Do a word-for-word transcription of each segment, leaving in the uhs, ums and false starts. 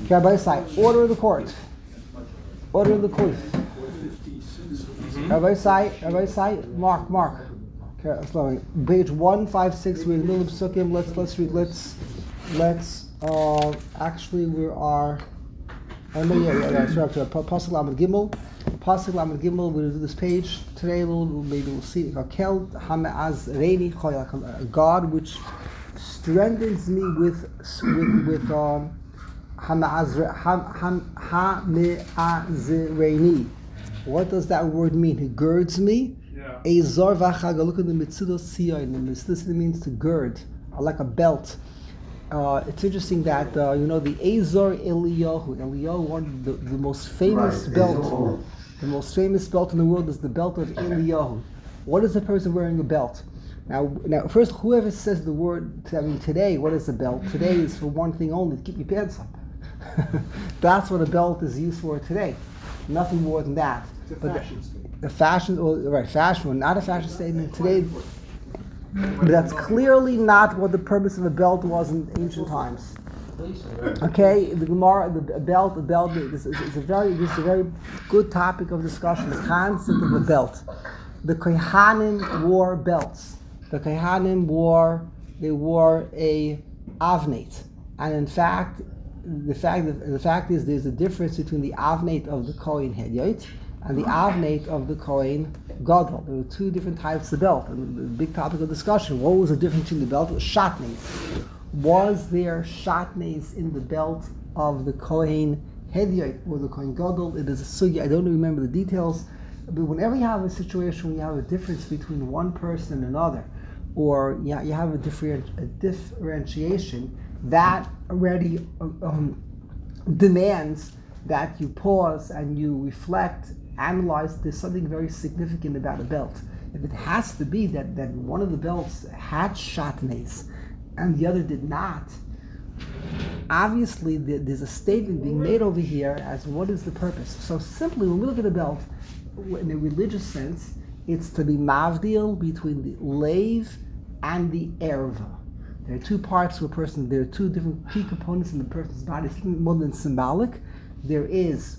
Rabbi Sai, order of the court. Order of the court. Rabbi Sai, Rabbi Sai, Mark, Mark. Okay, page one five six. We're in the middle of Sukkim. Let's let's read. Let's let's. Uh, actually, we are. Oh no, yeah, yeah, yeah. Sorry, Pasuk Lamed Gimel. Pasuk Lamed Gimel. We'll do this page today. We'll maybe we'll see. Kel Hameaz Reini Choyal. A God which strengthens me with with with um. Ha-me-a-z-reini. What does that word mean? He girds me. A zor v'achag. Look at the mitzidos siyonim. Mitzidos means to gird, like a belt. Uh, it's interesting that uh, you know the Azor Eliyahu. Eliyahu, one the, the most famous right. belt. The most famous belt in the world is the belt of Eliyahu. What is the person wearing a belt? Now, now, first, whoever says the word, I mean, today, what is a belt? Today is for one thing only, to keep your pants up. That's what a belt is used for today. Nothing more than that. It's a but fashion the, statement. The fashion, or, right, fashion, not a fashion statement today. But that's clearly not what the purpose of a belt was in ancient times. Okay, the Gemara, the belt, the belt is, is, is a very, this is a very good topic of discussion. The concept of a belt. The Kohanim wore belts. The Kohanim wore, they wore a avnate, and in fact, the fact the fact is there's a difference between the avnate of the Kohen Hedyot and the avnate of the Kohen Gadol. There were two different types of belt, and the big topic of discussion. What was the difference between the belt? It was shatnez. Was there shatnez in the belt of the Kohen Hedyot or the Kohen Gadol? It is a sugi. I don't remember the details, but whenever you have a situation where you have a difference between one person and another, or yeah, you have a, different, a differentiation, that already um, demands that you pause and you reflect, analyze. There's something very significant about a belt. If it has to be that, that one of the belts had shatnez and the other did not, obviously there's a statement being made over here as what is the purpose. So simply, when we look at a belt, in a religious sense, it's to be mavdil between the leiv and the erva. There are two parts to a person. There are two different key components in the person's body. It's more than symbolic. There is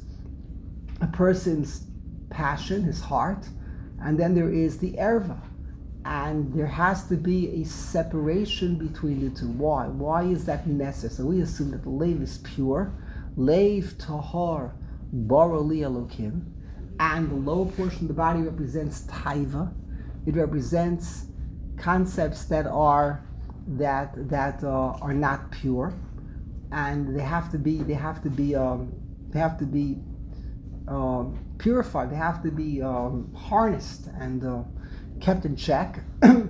a person's passion, his heart, and then there is the erva. And there has to be a separation between the two. Why? Why is that necessary? So we assume that the leiv is pure. Leiv tahar barali elokim. And the lower portion of the body represents taiva. It represents concepts that are that that uh, are not pure, and they have to be they have to be um, they have to be um, purified. They have to be um, harnessed and uh, kept in check, and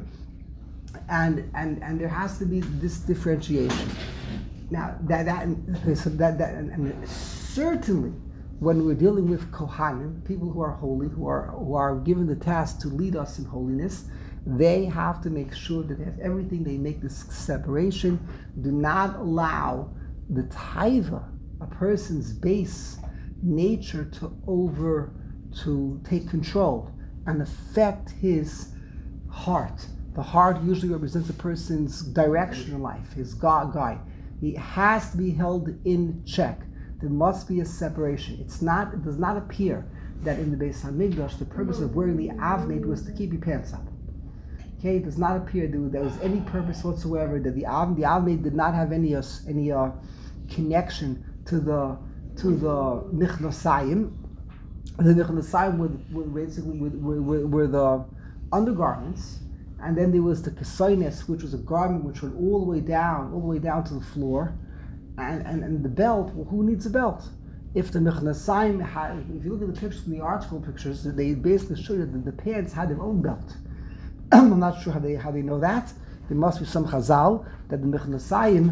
and and there has to be this differentiation. Now that that so that that and, and certainly, when we're dealing with Kohanim, people who are holy, who are who are given the task to lead us in holiness, they have to make sure that they have everything. They make this separation. Do not allow the taiva, a person's base nature, to over, to take control and affect his heart. The heart usually represents a person's direction in life, his God guide. He has to be held in check. There must be a separation. It's not. It does not appear that in the Beis Hamikdash the purpose of wearing the avnate was to keep your pants up. Okay, it does not appear that there was any purpose whatsoever. That the av the avnate did not have any uh, any uh, connection to the to the nichnosayim. The nichnosayim were, were basically were, were, were the undergarments, and then there was the kesoines, which was a garment which went all the way down, all the way down to the floor. And, and and the belt, well, who needs a belt? If the Mechanasayim had, if you look at the pictures in the article pictures, they basically show you that the pants had their own belt. I'm not sure how they how they know that. There must be some chazal that the Mechanasayim,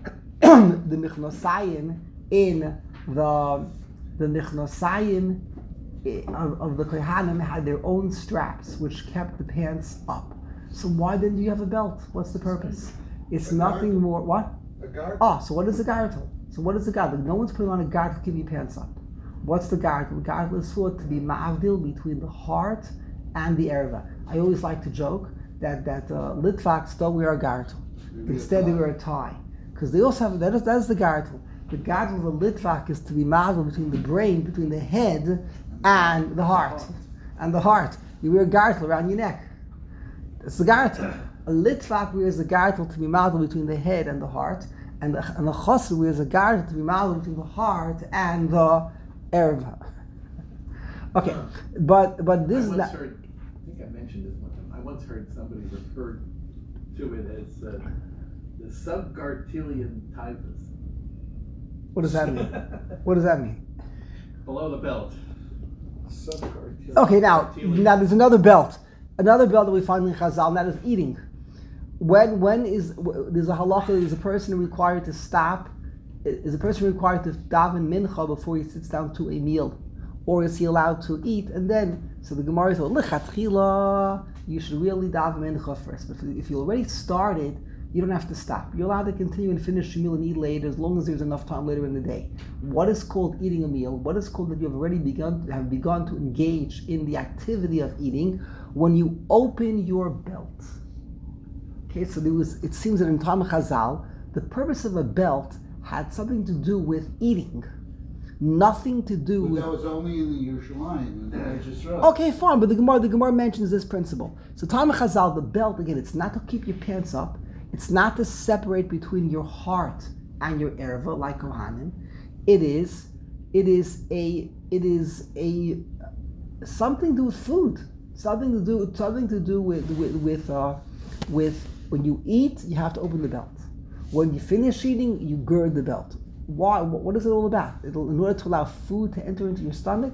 the Mechanasayim in the the Mechanasayim of, of the Kohanim had their own straps, which kept the pants up. So why then do you have a belt? What's the purpose? It's a nothing gargle. more. What? A gargle. Oh, so what is a gargle? So what is a gargle? No one's putting on a gargle to keep your pants up. What's the gargle? The gargle is thought to be ma'avdil between the heart and the erva. I always like to joke that that uh, Litvaks don't wear a gargle. Instead, they wear a tie, because they also have that is that is the gargle. The gadol of a litvak is to be mazel between the brain, between the head and the heart. And the heart. You wear a gartel around your neck. It's the gartel. A litvak wears a gartel to be mazel between the head and the heart. And the, and the chassid wears a gartel to be mazel between the heart and the erva. Okay, but but this I is once not. heard, I think I mentioned this one time. I once heard somebody referred to it as uh, the subgartilian typhus. What does that mean? What does that mean? Below the belt. Subgartilian. Okay, now now there's another belt, another belt that we find in Chazal, and that is eating. When when is there's a halacha? Is a person required to stop? Is a person required to daven mincha before he sits down to a meal, or is he allowed to eat? And then, so the Gemara says, lichatchila, you should really daven mincha first. But if you already started, you don't have to stop. You're allowed to continue and finish your meal and eat later, as long as there's enough time later in the day. What is called eating a meal? What is called that you have already begun have begun to engage in the activity of eating when you open your belt. Okay, so there was. It seems that in Talmud Chazal, the purpose of a belt had something to do with eating, nothing to do But with. that was only in the Yerushalayim, and I just wrote. Okay, fine, but the Gemara, the Gemara mentions this principle. So Talmud Chazal, the belt again, it's not to keep your pants up. It's not to separate between your heart and your erva like Kohanim. It is, it is a, it is a something to do with food. Something to do, something to do with with with uh, with when you eat, you have to open the belt. When you finish eating, you gird the belt. Why? What is it all about? It'll, in order to allow food to enter into your stomach.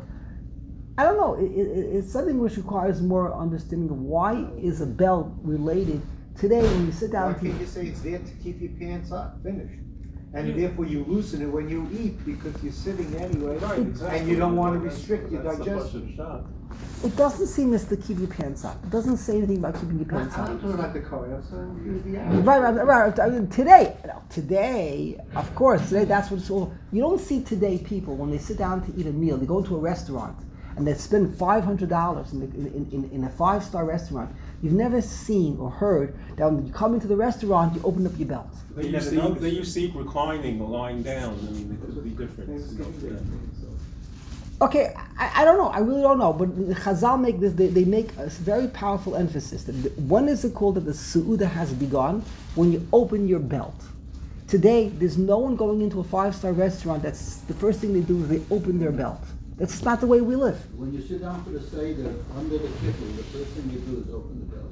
I don't know. It, it, it's something which requires more understanding of why is a belt related. Today, when you sit down Why to can't you say it's there to keep your pants up, finished? And therefore you loosen it when you eat because you're sitting anyway, and you don't want to restrict your digestion. it doesn't seem as to keep your pants up. It doesn't say anything about keeping your I'm pants up. talking about the car, I'm saying the average. Right, right, right. I mean, today, no, today, of course, today that's what it's all. You don't see today people when they sit down to eat a meal. They go to a restaurant and they spend five hundred dollars in, in, in, in a five-star restaurant. You've never seen or heard that when you come into the restaurant, you open up your belt. They used, to eat, they used to eat reclining or lying down. I mean, it could be different. Okay, I, I don't know. I really don't know. But Chazal make this. They, they make a very powerful emphasis. That the, when is it called that the Su'udah has begun? When you open your belt. Today, there's no one going into a five-star restaurant. That's the first thing they do is they open their belt. That's not the way we live. When you sit down for the Seder, under the kippur, the first thing you do is open the belt.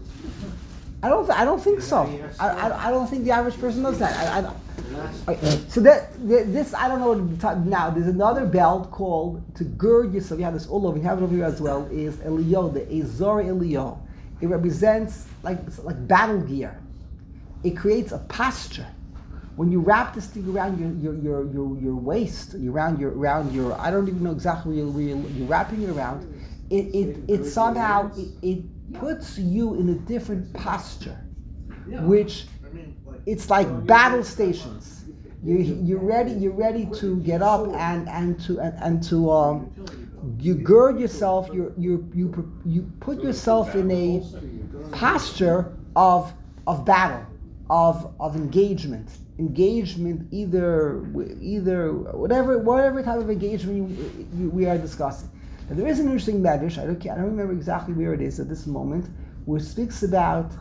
I don't. Th- I don't think so. I, I, I don't think the average person does that. I, I don't. Okay, so that this I don't know what to talk, now. There's another belt called to gird yourself. You have this all over. You have it over here as well. Is Eliyo, the Azor Eliyo. It represents like like battle gear. It creates a posture. When you wrap this thing around your your your your, your waist, around your around your I don't even know exactly where you're, where you're, you're wrapping it around. It it it somehow it, it puts you in a different posture, which it's like battle stations. You you're ready you're ready to get up and and to and, and to um you gird yourself. You you you you put yourself in a posture of of battle, of of engagement. Engagement, either either whatever whatever type of engagement you, you, we are discussing. Now, there is an interesting medrash. I don't I don't remember exactly where it is at this moment, where it speaks about.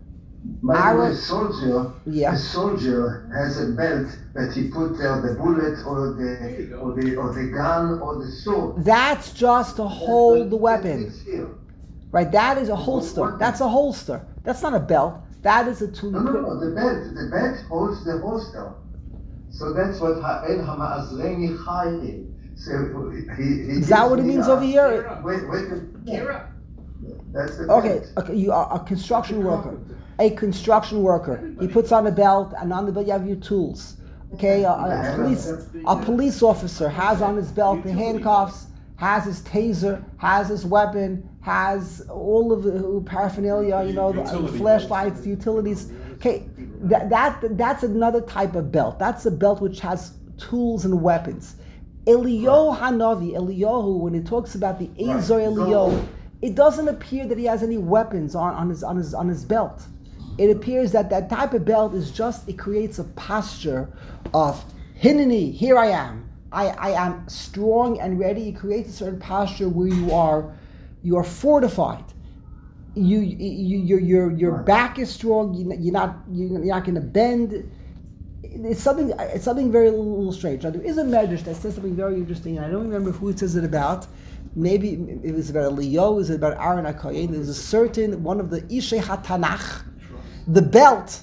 By the way, a soldier, Yeah. a soldier has a belt that he put there the bullet or the or the or the gun or the sword. That's just to hold the weapon, It's here. right? That is a holster. That's a holster. That's not a belt. That is a tool. No, no, no. The belt, the belt holds the holster. So that's what Ha'el Hama'azreni Chayil. So he, he Is that what it gives me means a- over here? Wait, wait. a- That's the Okay, belt. okay. You are a construction worker. A construction worker. He puts on a belt, and on the belt you have your tools. Okay, a, a, a police a police officer has on his belt the handcuffs, has his taser, has his weapon, has all of the paraphernalia. You know, the, the Utility flashlights, the utilities. Okay, that that that's another type of belt. That's a belt which has tools and weapons. Eliyahu Hanavi, Eliyahu, when it talks about the Azor Eliyahu, it doesn't appear that he has any weapons on, on his on his on his belt. It appears that that type of belt is just, it creates a posture of Hineni, here I am. I, I am strong and ready. You create a certain posture where you are, you are fortified. You, you, your, your, your back is strong. You, you're not, you're not going to bend. It's something, it's something very little, little strange. Now there is a medrash that says something very interesting, and I don't remember who it says it about. Maybe it was about Leo, it was about Aaron HaKohen. There was a certain one of the Ishei HaTanach, the belt.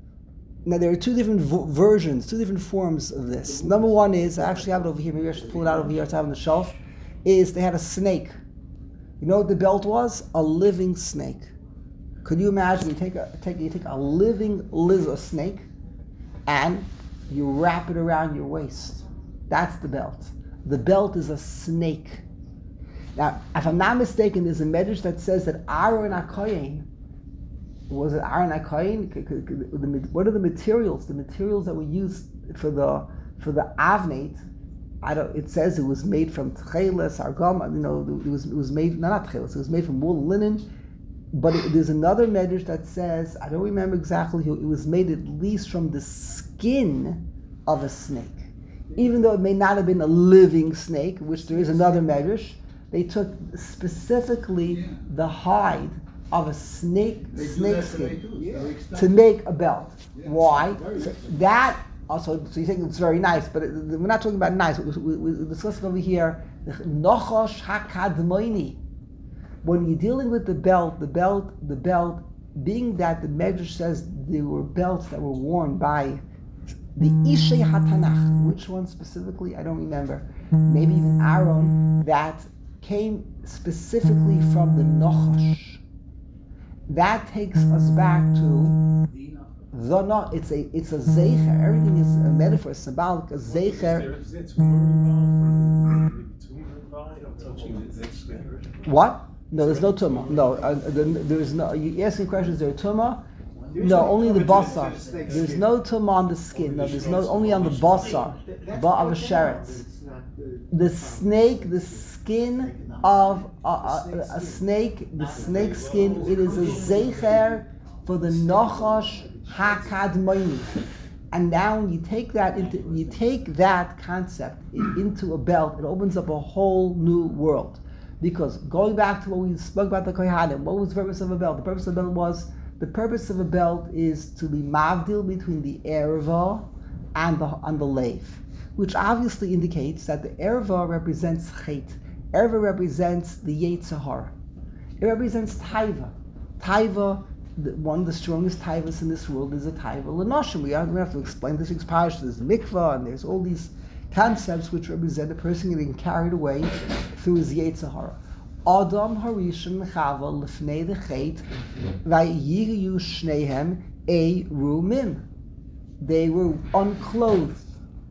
Now there are two different v- versions, two different forms of this. Number one is, I actually have it over here, maybe I should pull it out over here, it's out on the shelf, is they had a snake. You know what the belt was? A living snake. Could you imagine, you take a, take, you take a living lizard snake, and you wrap it around your waist. That's the belt. The belt is a snake. Now, if I'm not mistaken, there's a medrash that says that Aaron HaKohen, was it Aaron HaKohen? What are the materials? The materials that were used for the for the avnate. I don't. It says it was made from tcheles, argam. You know, it was it was made no, not tcheles. It was made from wool and linen. But it, there's another medrash that says, I don't remember exactly who, it was made at least from the skin of a snake. Even though it may not have been a living snake, which there is another medrash, they took specifically Yeah. the hide of a snake, They do snake that skin today too. It's very to expensive. make a belt. Yeah. Why? Very So expensive. that also, so you think it's very nice, but it, we're not talking about nice. We, we, we're discussing over here the Nochosh HaKadmoini. When you're dealing with the belt, the belt, the belt, being that the Medrash says there were belts that were worn by the Ishei HaTanach, which one specifically, I don't remember, maybe even Aaron, that came specifically from the Nochash. That takes us back to the no, it's a it's a zeicher. Everything is a metaphor, symbolic, a zeicher. Is there tumor involved? Tumor involved? I'm touching the next. What? No, there's no tumah. No, uh, the, there is no. You asking questions? Is there a tumah? No, only the basar. There's no tumah on the skin. No, there's no only on the basar. Ba'av sheretz. The snake, the skin of a, a, a snake, the snake skin. It is a zeicher for the Nochash HaKadmoini. And now when you take that into, you take that concept into a belt, it opens up a whole new world. Because going back to what we spoke about the Kohanim, what was the purpose of a belt? The purpose of a belt was, the purpose of a belt is to be mavdil between the erva and the and the leiv, which obviously indicates that the erva represents chet. Erva represents the Yetzer Hara. It represents taiva. Taiva, the, one of the strongest taivas in this world is a taiva l'noshim. We don't have to explain this week's parish. There's mikvah and there's all these concepts which represent a person getting carried away through his Yetzer Hara. Adam harishon chava lefnei the chet vayiryu shnehem a rumim. They were unclothed,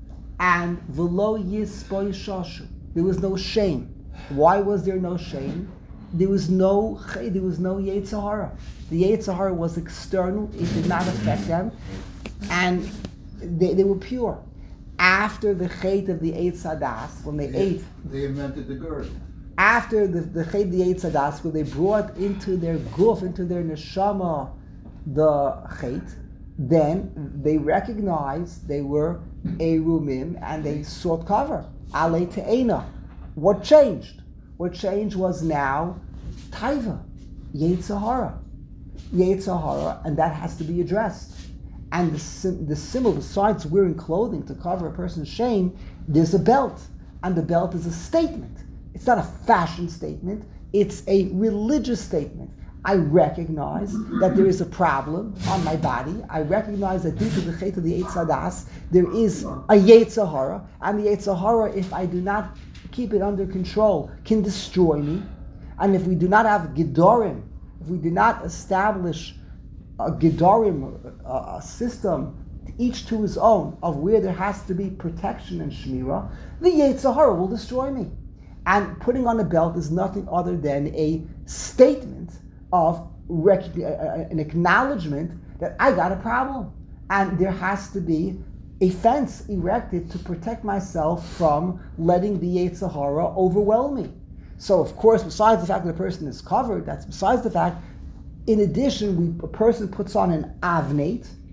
and v'lo yispoy shashu. There was no shame. Why was there no shame? There was no chet. There was no Yetzer Hara. The Yetzer Hara was external. It did not affect them, and they, they were pure. After the chet of the Eitz Hadas, when they They- ate, They invented the girdle. after the, the chet of the Eitz Hadas, when they brought into their guf, into their neshama, the chet, then they recognized they were erumim and they sought cover. Ale te'ena. What changed? What changed was now taiva, Yetzer Hara. Yetzer Hara, and that has to be addressed. And the, sim- the symbol, besides wearing clothing to cover a person's shame, there's a belt. And the belt is a statement. It's not a fashion statement. It's a religious statement. I recognize that there is a problem on my body. I recognize that due to the chet of the Eitz Hadas, there is a Yetzer Hara. And the Yetzer Hara, if I do not keep it under control, can destroy me. And if we do not have Gedorim, if we do not establish a Gedorim, a, a system, each to his own, of where there has to be protection and Shmira, the Yetzer Hara will destroy me. And putting on a belt is nothing other than a statement of rec- an acknowledgement that I got a problem. And there has to be a fence erected to protect myself from letting the Yetzer Hara overwhelm me. So, of course, besides the fact that a person is covered, that's besides the fact. In addition, we, a person puts on an avnate,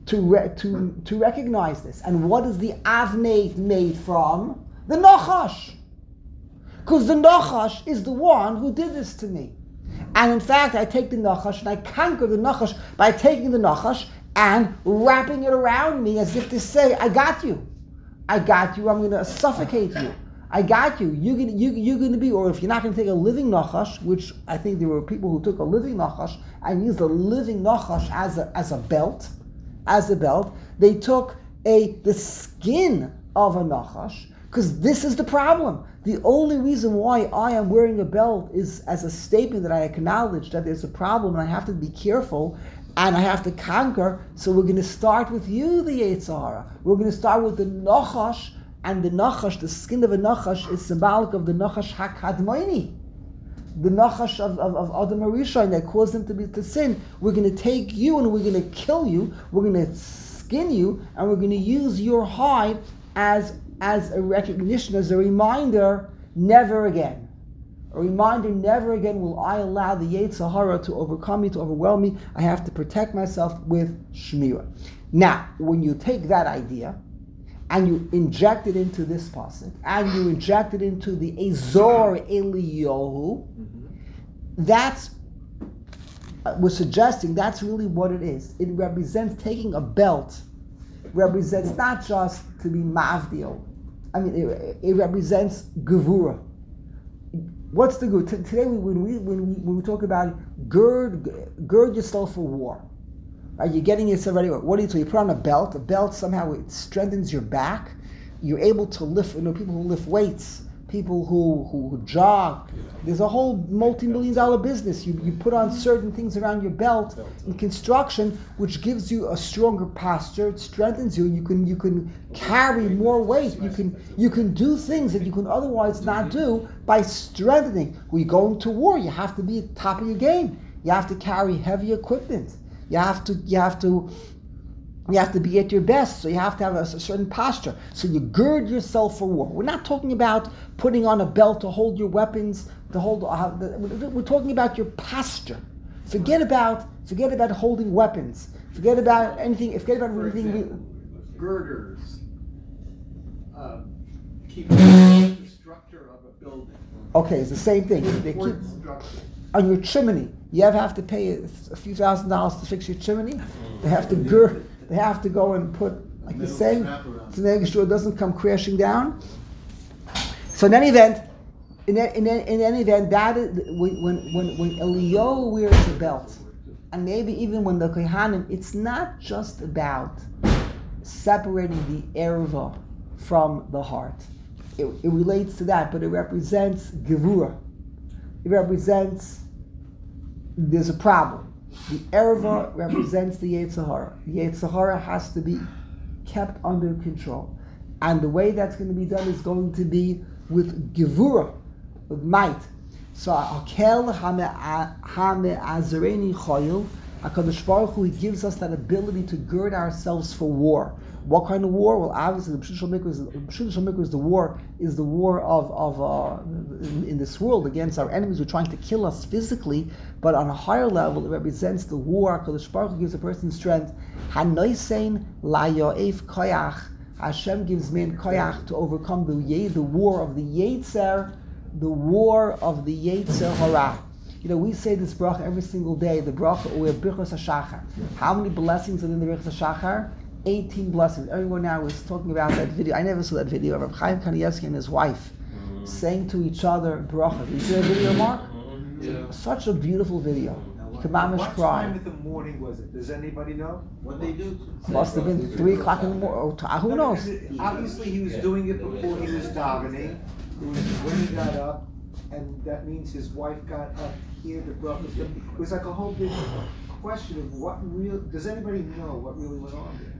to re- to to recognize this. And what is the avnei made from? The nachash. Because the nachash is the one who did this to me. And in fact, I take the nachash and I conquer the nachash by taking the nachash and wrapping it around me as if to say, I got you. I got you, I'm going to suffocate you. I got you. You're going you, you're going to be, or if you're not going to take a living nachash, which I think there were people who took a living nachash and used a living nachash as a, as a belt, as a belt, they took a the skin of a nachash, because this is the problem. The only reason why I am wearing a belt is as a statement that I acknowledge that there's a problem and I have to be careful and I have to conquer. So we're going to start with you, the Yetzer Hara. We're going to start with the nachash, and the nachash, the skin of a nachash, is symbolic of the nachash hakadmaini, the nachash of, of, of Adam HaRishon that caused him to be to sin. We're going to take you and we're going to kill you. We're going to skin you, and we're going to use your hide as as a recognition, as a reminder, never again. A reminder, never again will I allow the Yetzer Hara to overcome me, to overwhelm me. I have to protect myself with Shmira. Now, when you take that idea and you inject it into this pasuk, and you inject it into the Ezor Eliyahu, that's, uh, we're suggesting that's really what it is. It represents taking a belt, represents not just to be mavdil. I mean, it, it represents gevura. What's the good? T- today, we, when we when we when we talk about it, gird gird yourself for war. Right? You're getting yourself ready. What do you do? You put on a belt. A belt somehow it strengthens your back. You're able to lift. You know, people who lift weights, people who who, who jog. There's a whole multi-million dollar business. You you put on certain things around your belt in construction, which gives you a stronger posture. It strengthens you. You can you can carry more weight. You can you can do things that you can otherwise not do by strengthening. When you're going to war, you have to be at the top of your game. You have to carry heavy equipment. You have to you have to you have to be at your best. So you have to have a, a certain posture. So you gird yourself for war. We're not talking about putting on a belt to hold your weapons, to hold. Uh, the, we're talking about your posture. Forget about forget about holding weapons. Forget about anything. Forget about For anything. example, girders uh, keep the structure of a building. Okay, it's the same thing. They keep Support structure. on your chimney. You ever have to pay a, a few thousand dollars to fix your chimney? They have to gird. They have to go and put, like you're saying, to make sure it doesn't come crashing down. So in any event, in, in, in any event, that is, when when when Eliyahu wears a belt, and maybe even when the Kohanim, it's not just about separating the erva from the heart. It, it relates to that, but it represents gevura. It represents there's a problem. The erva represents the Yetzer Hara. The Yetzer Hara has to be kept under control, and the way that's going to be done is going to be with gevura, with might. So Akel Hame Azareni Choyil, HaKadosh Baruch Hu, He gives us that ability to gird ourselves for war. What kind of war? Well, obviously, the Pshut Mikra is, Mikra is the war is the war of of uh, in, in this world against our enemies who are trying to kill us physically. But on a higher level, it represents the war. HaKadosh Baruch Hu gives a person strength. Hanoisein la yo'ef koyach. Hashem gives man koyach to overcome the ye, the war of the Yetzer, the war of the Yetzer Hara. You know, we say this bracha every single day. The bracha, we have Birchos HaShachar. How many blessings are in the Birchos HaShachar? eighteen blessings. Everyone now is talking about that video. I never saw that video of Rabbi Chaim Kanievsky and his wife mm-hmm. saying to each other bracha. Did you see that video, Mark? Yeah. Such a beautiful video. You could mamish What cry. time of the morning was it? Does anybody know? What they do? Must have been three o'clock in the morning. Oh, who knows? Obviously, he was doing it before he was davening. It was when he got up, and that means his wife got up here to bracha. It was like a whole big question of what real. Does anybody know what really went on there?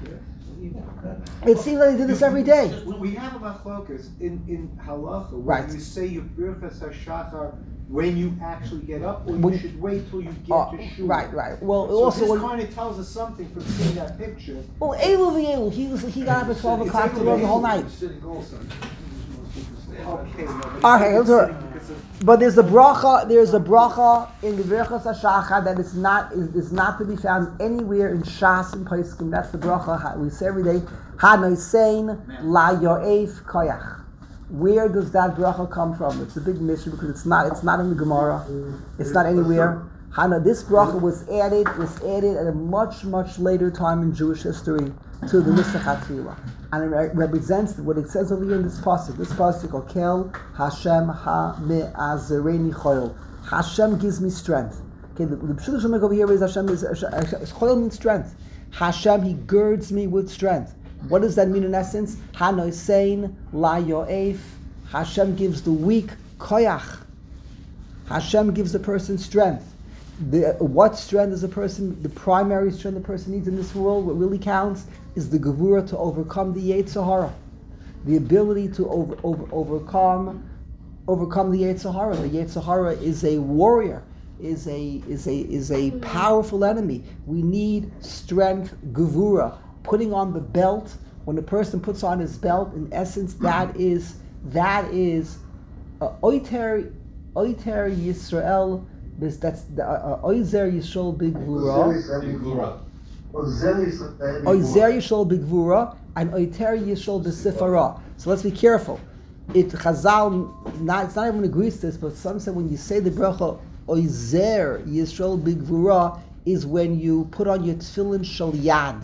It seems like they do this every day. We have a machlokas in in halacha when Right. you say your birchas hashachar when you actually get up, or you When- should wait till you get Oh, to shul. right, right. Well, So also, this when, kind of tells us something from seeing that picture. well, Elu v'Elu, he was he got up at twelve o'clock to run the whole night. Okay, no, but Okay, he let's was do it. sitting because words of. But there's a bracha. There's a bracha in the Birchas Hashachar that is not is, is not to be found anywhere in Shas and Poskim. That's the bracha we say every day. Hanosein la yo'ef koyach. Where does that bracha come from? It's a big mystery because it's not it's not in the Gemara. It's not anywhere. Hana, this bracha was added was added at a much much later time in Jewish history to the Nusach HaTfilah, and it re- represents what it says over here in this pasuk. This pasuk, Okel Hashem ha me'azereni choil. Hashem gives me strength. Okay, the, the pshuto shemek over here is Hashem is choil means strength. Hashem, He girds me with strength. What does that mean in essence? Hanosein la yo'ef. Hashem gives the weak koyach. Hashem gives the person strength. The, what strength is a person, the primary strength the person needs in this world, what really counts, is the gevura to overcome the Yetzer Hara. The ability to over, over, overcome overcome the Yetzer Hara. The Yetzer Hara is a warrior, is a is a is a powerful enemy. We need strength, gevura. Putting on the belt, when a person puts on his belt, in essence, that is that is uh, oiter oiter Yisrael. This that's the Oizer Yisrael Big Gvura, Oizer Yisrael Big Gvura, and Oiter Yisrael B'Sifara. So let's be careful. It Chazal, not it's not everyone agrees to this, but some say when you say the bracha Oizer Yisrael Big Gvura is when you put on your tefillin shel yad.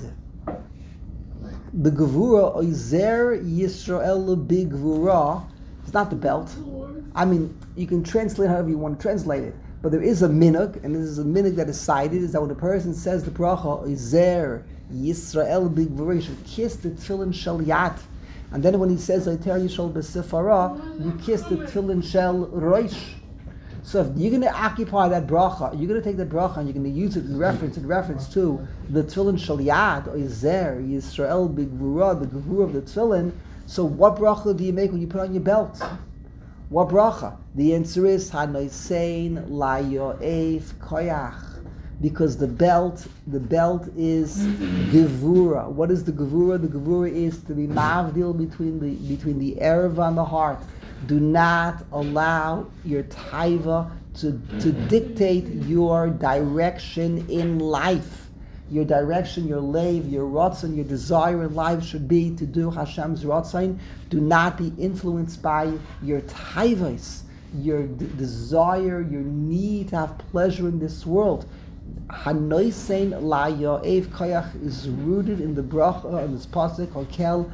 The Gvura Oizer Yisrael Big Gvura. It's not the belt. I mean, you can translate however you want to translate it. But there is a minhag, and this is a minhag that is cited, is that when a person says the bracha, Izer Yisrael B'Gvura, you should kiss the tefillin shel yad. And then when he says, Oiter Yisrael B'Sifara, you kiss the tefillin shel roish. So if you're going to occupy that bracha, you're going to take that bracha and you're going to use it in reference in reference to the tefillin shel yad, Izer Yisrael B'Gvura, the gevura of the tefillin. So what bracha do you make when you put on your belt? What bracha? The answer is Hanosein la yo'ef koyach, because the belt, the belt is gevura. What is the gevura? The gevura is to be mavdil between the between the erva and the heart. Do not allow your taiva to to dictate your direction in life. Your direction, your lave, your rotzen, your desire in life should be to do Hashem's rotzen. Do not be influenced by your taivos, your d- desire, your need to have pleasure in this world. Hanosein la yo'ef koyach is rooted in the bracha in this pasuk Hokel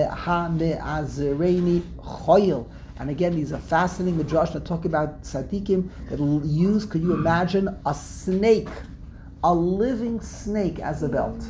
hame'azereni choil. And again, these are fascinating midrash that talk about tzaddikim that will use. Could you imagine a snake? A living snake as a belt,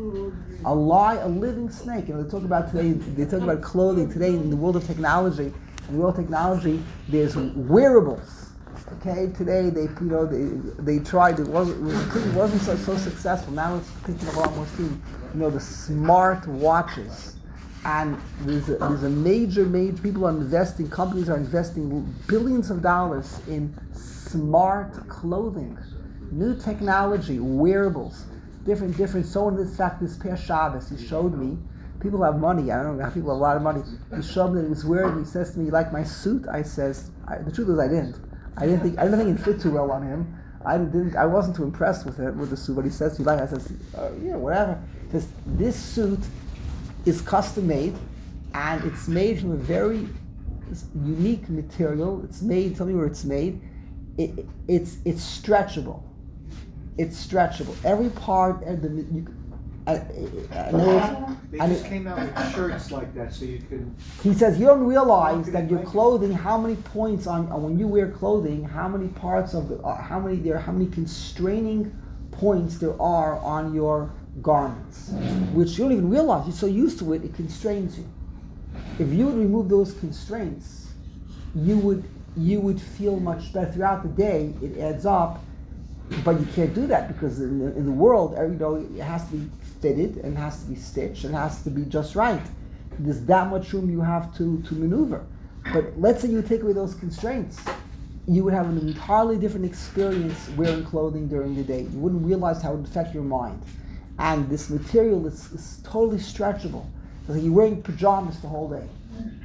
a lie, a living snake. You know, they talk about today. They talk about clothing today in the world of technology. In the world of technology, there's wearables. Okay, today they, you know, they they tried. It wasn't, it, was, it wasn't so, so successful. Now it's picking up a lot more steam. You know, the smart watches, and there's a, there's a major, major people are investing. Companies are investing billions of dollars in smart clothing. New technology, wearables, different, different. So in this fact, this past Shabbos, he showed me, people have money, I don't know, people have a lot of money. He showed me that he was wearing, he says to me, you like my suit? I says, I, the truth is I didn't. I didn't think, I didn't think it fit too well on him. I didn't, I wasn't too impressed with it, with the suit, but he says, you like it? I says, uh, yeah, whatever. He says, this suit is custom made, and it's made from a very unique material. It's made, tell me where it's made. It, it, it's, it's stretchable. It's stretchable. Every part of the you, I, I know They and just it, came out with shirts like that, so you can. he says you don't realize that your clothing, how many points on uh, when you wear clothing, how many parts of the, uh, how many there, how many constraining points there are on your garments, which you don't even realize. You're so used to it, it constrains you. If you would remove those constraints, you would you would feel much better throughout the day. It adds up. But you can't do that because in the, in the world, you know, it has to be fitted and has to be stitched and has to be just right. There's that much room you have to, to maneuver. But let's say you take away those constraints, you would have an entirely different experience wearing clothing during the day. You wouldn't realize how it would affect your mind. And this material is, is totally stretchable. So you're wearing pajamas the whole day.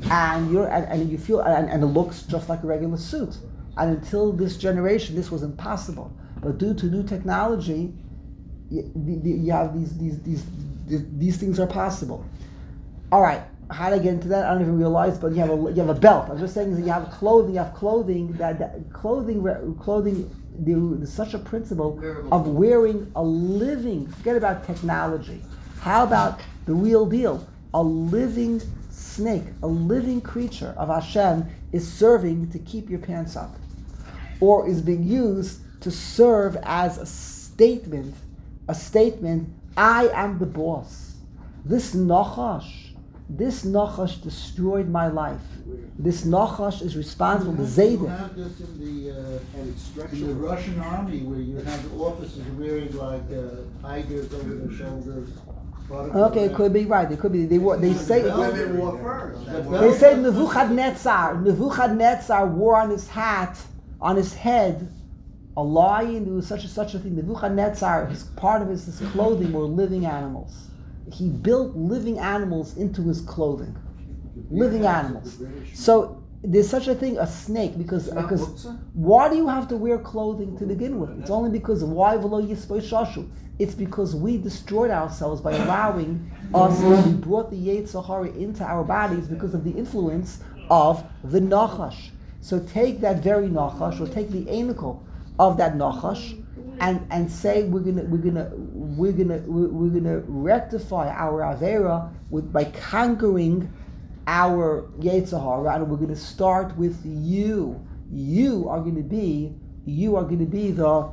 and you and, and you feel and, and it looks just like a regular suit. And until this generation, this was impossible. But due to new technology, you, you have these these these these, these things are possible. All right. How did I get into that? I don't even realize. But you have a you have a belt. I'm just saying that you have clothing. You have clothing that, that clothing clothing. There's such a principle of wearing a living. Forget about technology. How about the real deal? A living snake, a living creature of Hashem is serving to keep your pants up, or is being used to serve as a statement. A statement. I am the boss. This Nachash. This Nachash destroyed my life. This Nachash is responsible. The You Zayden. have this in the, uh, And it's in the structural. Russian army where you have the officers wearing like uh, tigers over their shoulders. Okay, it could be right. It could be. They were. They say. Women wore furs. They say Nebuchadnezzar. Nebuchadnezzar wore on his hat, on his head, a lion. There was such a such a thing. Nebuchadnezzar, his part of his, his clothing were living animals. He built living animals into his clothing. Living animals. So there's such a thing, a snake, because because why do you have to wear clothing to begin with? It's only because why v'lo yispoy shashu. It's because we destroyed ourselves by allowing us. We brought the Yetzer Hara into our bodies because of the influence of the Nachash. So take that very Nachash, or take the anical of that Nachash, and and say we're gonna we're gonna we're gonna we're gonna rectify our avera with by conquering our Yetzer Hara, and we're gonna start with you. You are gonna be you are gonna be the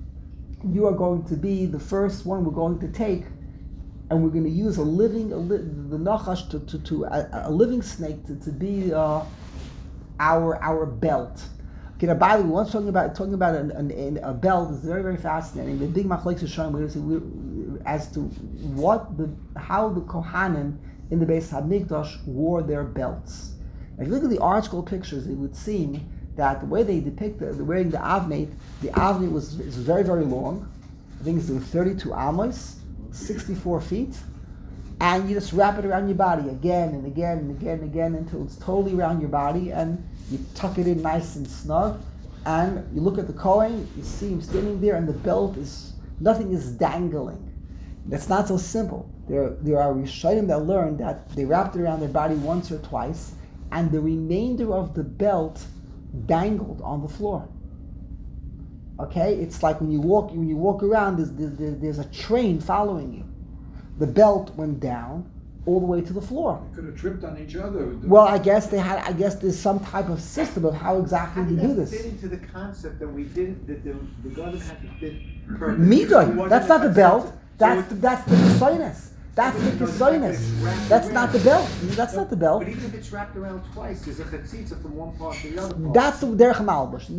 you are going to be the first one we're going to take, and we're going to use a living a li- the Nachash to to, to a, a living snake to, to be uh, our our belt. Okay, now by the way, once talking about talking about an, an, a belt is very very fascinating. The big machlokes is showing we're going to see we, as to what the how the Kohanim in the Beis Hamikdash wore their belts. If you look at the Art Scroll pictures, it would seem that the way they depict the, the wearing the avnate, the avnate was is very very long. I think it's thirty-two amos, sixty-four feet, and you just wrap it around your body again and again and again and again until it's totally around your body, and you tuck it in nice and snug, and you look at the Kohen, you see him standing there, and the belt is, nothing is dangling. That's not so simple. There, there are Rishonim that learn that they wrapped it around their body once or twice, and the remainder of the belt dangled on the floor. Okay, it's like when you walk when you walk around, there's, there's, there's a train following you. The belt went down all the way to the floor. They could have tripped on each other. Well, I guess they had. I guess there's some type of system of how exactly How to did do that this. fit into the concept that we didn't, that the, the garment had to fit perfectly? Midoi. That's not the belt. That's the, that's the kisonus. That's the kisonus. That's not the belt. That's not the belt. But even if it's wrapped around twice, there's a chetzitza from one part to the other part. That's the derech malbush.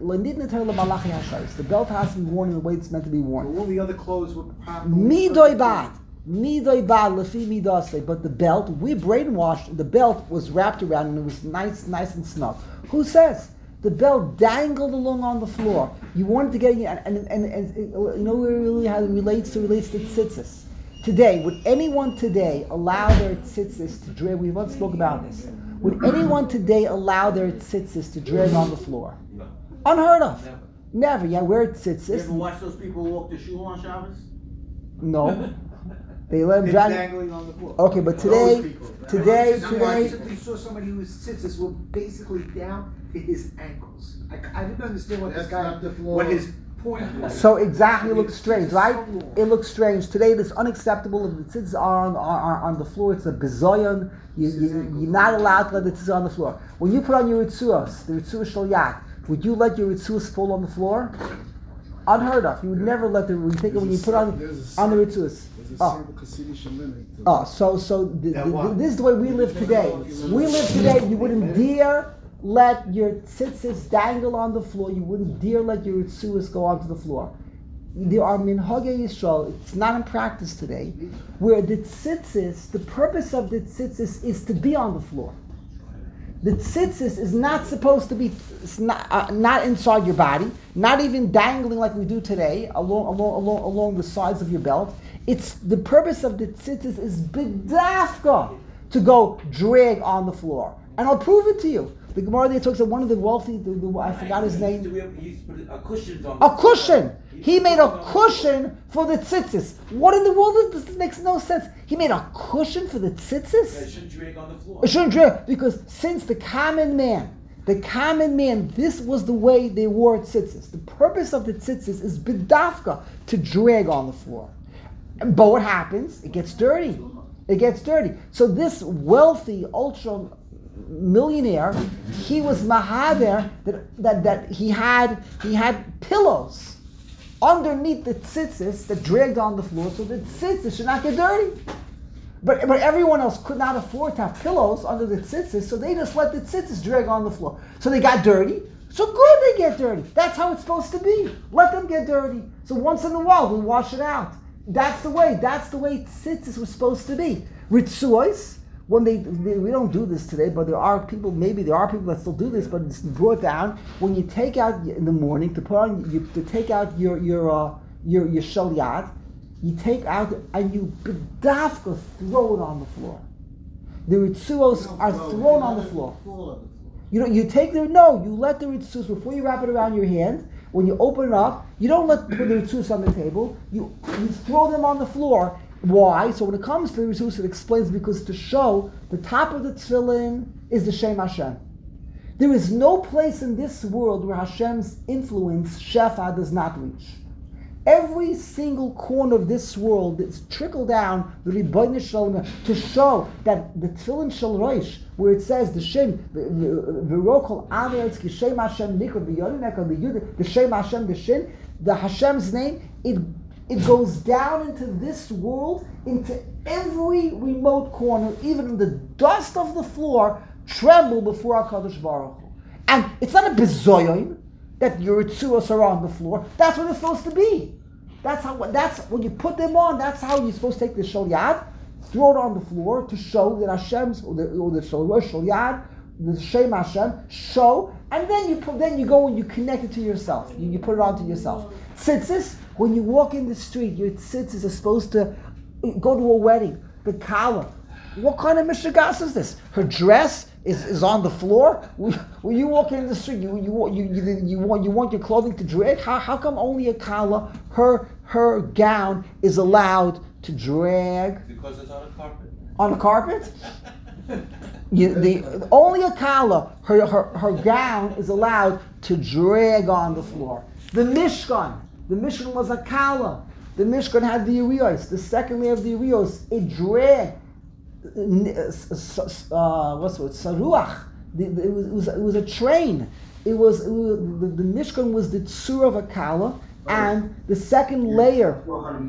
The belt has to be worn in the way it's meant to be worn. All the other clothes were properly. Midoi bad. Midoi bad lefi midase. But the belt, we brainwashed. The belt was wrapped around and it was nice, nice and snug. Who says? The belt dangled along on the floor. You wanted to get it, and and, and, and you know really how it relates to relates to tzitzis. Today, would anyone today allow their tzitzis to drag? We once spoke about this. Would anyone today allow their tzitzis to drag on the floor? Unheard of. Never. Never. Yeah, wear You ever tzitzis. watch those people walk the shul on Shabbos? No. They let them It's drag. dangling on the floor. Okay, but today, today, I today. recently saw somebody whose tzitzis were basically down to his ankles. I, I didn't understand what this That's guy, not the floor. what his point was. So exactly, it looks strange, It's right? so long. It looks strange. Today, it is unacceptable if the tzitzis are on, are, are on the floor. It's a bizoyon. You, you, you're not allowed to let the tzitzis on the floor. When you put on your ritzuas, the ritzuas shalyat, would you let your ritzuas fall on the floor? Unheard of. You would never let the. You think when you put on on the ritzuas. Oh. Oh, so so the, the, the, this is the way we live today. We live today. You wouldn't dare let your tzitzis dangle on the floor. You wouldn't dare let your ritzuas go onto the floor. There are minhagei Yisrael. It's not in practice today, where the tzitzis, the purpose of the tzitzis is to be on the floor. The tzitzis is not supposed to be it's not, uh, not inside your body, not even dangling like we do today along along along along the sides of your belt. It's the purpose of the tzitzis is bidafka to go drag on the floor. And I'll prove it to you. The Gemara there talks about one of the wealthy, the, the, I forgot his name. He used to put a cushion on. A cushion. He made a cushion for the tzitzis. What in the world is this? This makes no sense. He made a cushion for the tzitzis? It shouldn't drag on the floor. It shouldn't drag, because since the common man, the common man, this was the way they wore tzitzis. The purpose of the tzitzis is bidafka, to drag on the floor. But what happens? It gets dirty. It gets dirty. So this wealthy, ultra millionaire, he was mahader that, that that he had he had pillows underneath the tzitzis that dragged on the floor, so the tzitzis should not get dirty. But but everyone else could not afford to have pillows under the tzitzis, so they just let the tzitzis drag on the floor. So they got dirty. So good, they get dirty. That's how it's supposed to be. Let them get dirty. So once in a while, we wash it out. That's the way. That's the way tzitzis was supposed to be. Ritzuos, when they, they, we don't do this today, but there are people, maybe there are people that still do this, but it's brought down. When you take out in the morning to put on, you, to take out your your uh, your your shaliat, you take out and you bedafka throw it on the floor. The ritzuos are thrown on the floor. You know, you take the no, you let the ritzus before you wrap it around your hand. When you open it up, you don't let put the ritzus on the table. You you throw them on the floor. Why? So when it comes to the ritzus, it explains because to show the top of the tefillin is the Shem Hashem. There is no place in this world where Hashem's influence, Shefa, does not reach. Every single corner of this world is trickled down the Rebbeinu Shalom to show that the Tefillin Shel Rosh, where it says the Shem, V'rokol Aretz Ki Shem Hashem Nikra V'Yodineka the Yud, the Shem Hashem the Shin, the Hashem's name, it it goes down into this world, into every remote corner, even the dust of the floor tremble before HaKadosh Baruch Hu. And it's not a bizoyon that your ritzuos are on the floor. That's what they're supposed to be. That's how. That's when you put them on. That's how you're supposed to take the shol yad, throw it on the floor to show that Hashem's or the or the shol yad, the Shem Hashem show, and then you put, then you go and you connect it to yourself. You, you put it onto yourself. Tzitzis, when you walk in the street, your tzitzis are supposed to go to a wedding. The kala. What kind of mishigas is this? Her dress is, is on the floor. When you walk in the street, you you you you, you want you want your clothing to drag. How, how come only a kala, her her gown is allowed to drag? Because it's on a carpet. On a carpet? You, the only a kala, her, her her gown is allowed to drag on the floor. The Mishkan, the Mishkan was a kala. The Mishkan had the Urios. The second layer of the Urios, it dragged. Uh, what's it? Saruach. The, the, it, was, it was it was a train. It was, it was the, the Mishkan was the tzur of a kala, and the second layer,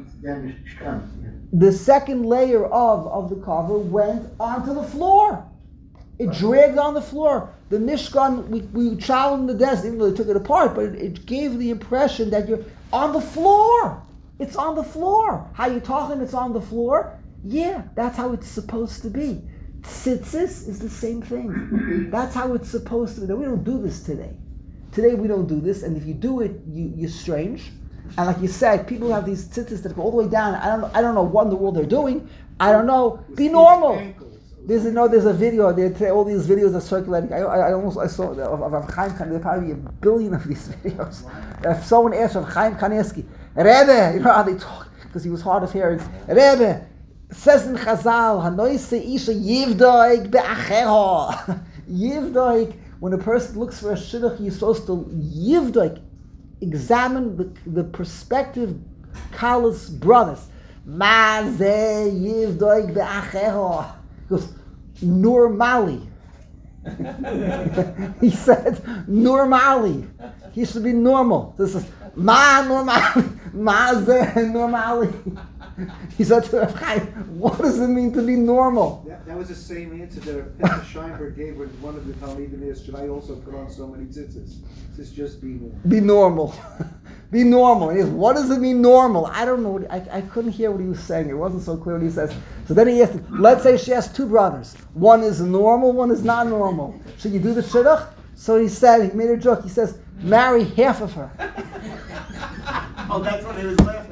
the second layer of, of the cover went onto the floor. It dragged on the floor. The Mishkan, we, we traveled in the desert, even though they took it apart, but it, it gave the impression that you're on the floor. It's on the floor. How you talking? It's on the floor. Yeah, that's how it's supposed to be. Tzitzis is the same thing. That's how it's supposed to be. We don't do this today. Today we don't do this, and if you do it, you, you're strange. And like you said, people have these tzitzis that go all the way down. I don't know, I don't know what in the world they're doing. I don't know. Be normal. There's you know, there's a video there today. All these videos are circulating. I, I, I almost I saw of, of Rav Chaim Kanievsky. There's probably a billion of these videos. If someone asked Rav Chaim Kanievsky, Rebbe, you know how they talk because he was hard of hearing. Rebbe, says in Chazal, Hanoise Isha Yivdoik Be'acheho. Yivdoik. When a person looks for a shidduch, you're supposed to Yivdoik, examine the, the prospective Kala's brothers. Ma ze Yivdoik Be'acheho. He goes, normally. He said, normally. He should be normal. This is ma normally. Ma ze normally. He said to Rav Chaim, what does it mean to be normal? That, that was the same answer that Peter Scheinberg gave when one of the Talmidim asked, should I also put on so many tzitzis? This just be normal. Be normal. Be normal. He goes, what does it mean normal? I don't know. What, I, I couldn't hear what he was saying. It wasn't so clear what he says. So then he asked him, let's say she has two brothers. One is normal, one is not normal. Should you do the shidduch? So he said, he made a joke. He says, marry half of her. Oh, that's when he was laughing.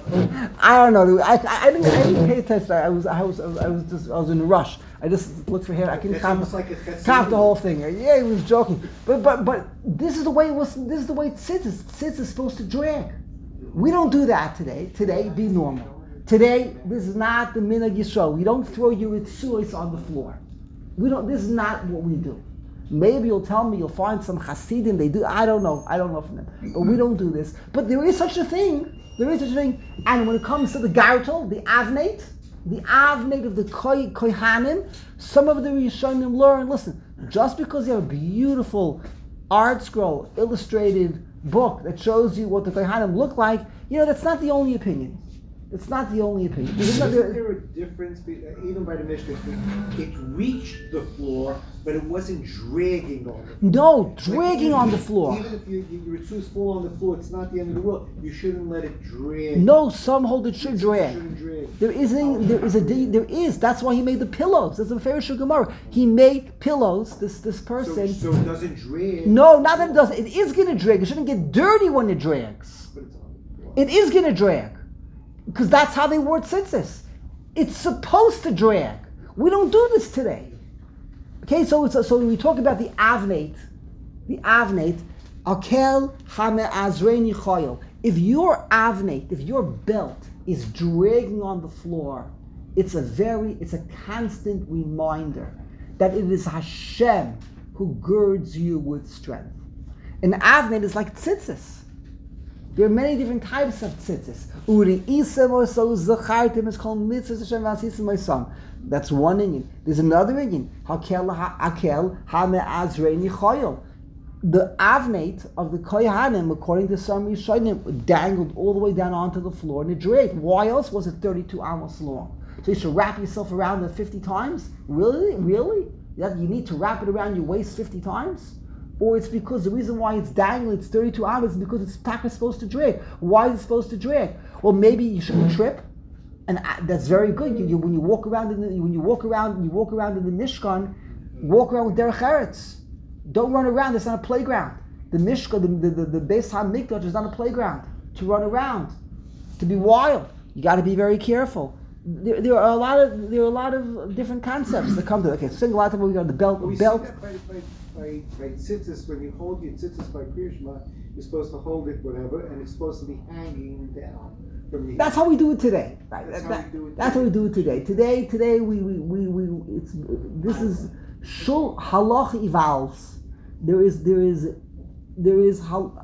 I don't know. I, I, I didn't. I didn't pay attention. I was. I was. I was. I was just. I was in a rush. I just looked for hair. I couldn't It's count. almost like a chetzim. Count the whole thing. Yeah, he was joking. But but but this is the way it was. This is the way it sits. It sits is supposed to drag. We don't do that today. Today, be normal. Today, this is not the minhag Yisrael. We don't throw your itzuos on the floor. We don't. This is not what we do. Maybe you'll tell me you'll find some Hasidim. They do. I don't know. I don't know from them. But we don't do this. But there is such a thing. There is such a thing. And when it comes to the gartel, the avnate, the avnate of the koi, kohanim, some of the Rishonim learn. Listen, just because you have a beautiful art scroll, illustrated book that shows you what the kohanim look like, you know, that's not the only opinion. It's not the only opinion. There's Isn't not- there a difference, be- even by the Mishnah, it reached the floor, but it wasn't dragging on it? No, dragging Like, on even- the floor. Even if you, you, your shoes fall on the floor, it's not the end of the world. You shouldn't let it drag. No, some hold it should drag. shouldn't drag. There isn't. There is a. There is. That's why he made the pillows. That's a Pharisee Gemara. He made pillows. This this So, person. so it doesn't drag. No, not that it doesn't. It is going to drag. It shouldn't get dirty when it drags. But it's on the floor. It is going to drag, because that's how they wore tzitzis. It's supposed to drag. We don't do this today. Okay, so it's, so we talk about the avnate, the avnate. Akel hame azreini choyel. If your avnate, if your belt is dragging on the floor, it's a very, it's a constant reminder that it is Hashem who girds you with strength. An avnate is like tzitzis. There are many different types of tzitzis. Uri isem or so zachartim is called mitzvahs Hashem v'asisim my son. That's one inyan. There's another inyan. Hakel hakel hame azreini choyel. The avnate of the kohanim, according to some Rishonim, dangled all the way down onto the floor and it dragged. Why else was it thirty-two hours long? So you should wrap yourself around it fifty times? Really? Really? That you need to wrap it around your waist fifty times? Or it's because the reason why it's dangling, it's thirty-two hours, is because it's taka supposed to drag. Why is it supposed to drag? Well, maybe you shouldn't trip, and that's very good. You, you, when you walk around in the, when you walk around, you walk around in the Mishkan, walk around with derech eretz. Don't run around. It's not a playground. The Mishkan, the the, the, the Beis HaMikdash is not a playground to run around, to be wild. You got to be very careful. There, there are a lot of there are a lot of different concepts that come to it. Okay, single out we got the belt, We belt. see that by, by, by, by tzitzis, when you hold your tzitzis by Kriya Shema, you're supposed to hold it, whatever, and it's supposed to be hanging down from the. That's how we do it today. Right? That's That- how we do it That's today. how we do it today. Today, today we we, we, we it's this is shul halach evals. There is there is there is hal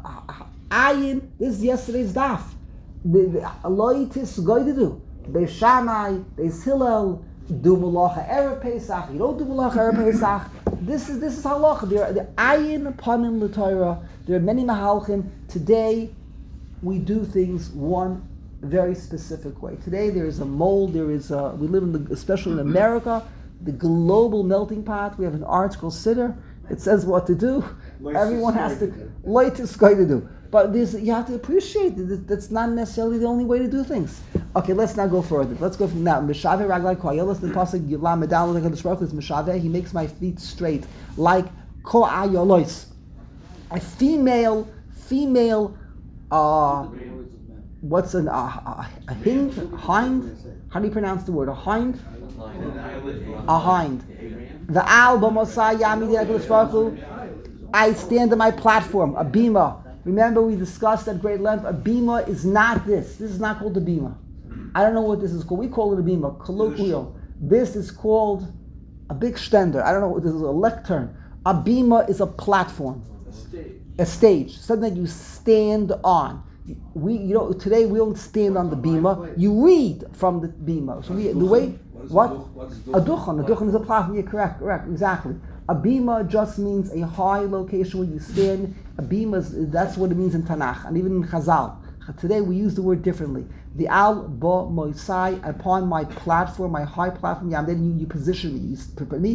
ayin. This is yesterday's daf. The loitis goydedu. Beis Shammai, Beis Hillel do malacha erev Pesach. You don't do malacha erev Pesach. This is this is halacha. There are the ayin panim l'Torah. There are many mahalchim. Today we do things one very specific way. Today there is a mold. There is a, we live in the, especially in America, the global melting pot. We have an art called Siddur. It says what to do. Lois Everyone is has to going to do. light is going to do. But there's, you have to appreciate that that's not necessarily the only way to do things. Okay, let's now go further. Let's go from now. Mishave raglai koayel. Listen to the pasuk Yilam Medal like the Baruch is Mishave. He makes my feet straight like koayolois. A female, female. Uh, what's an uh, a, a hind? Hind? How do you pronounce the word? A hind? A hind. The al b'mosai yamidi like the Baruch Hu. I stand on my platform, a bima. Remember we discussed at great length, a bima is not this. This is not called a bima. I don't know what this is called. We call it a bima, colloquial. This is called a big stender. I don't know what this is, a lectern. A bima is a platform. A stage. A stage, something that you stand on. We, you know, today we don't stand on the bima. You read from the bima. So we, the way, what? A duchan. A duchan is a platform. Yeah, correct, correct, exactly. A bima just means a high location where you stand. A bima is, that's what it means in Tanakh and even in Chazal. Today we use the word differently. The al bo moisai, upon my platform, my high platform. Yeah, then you, you position me. You prepare me.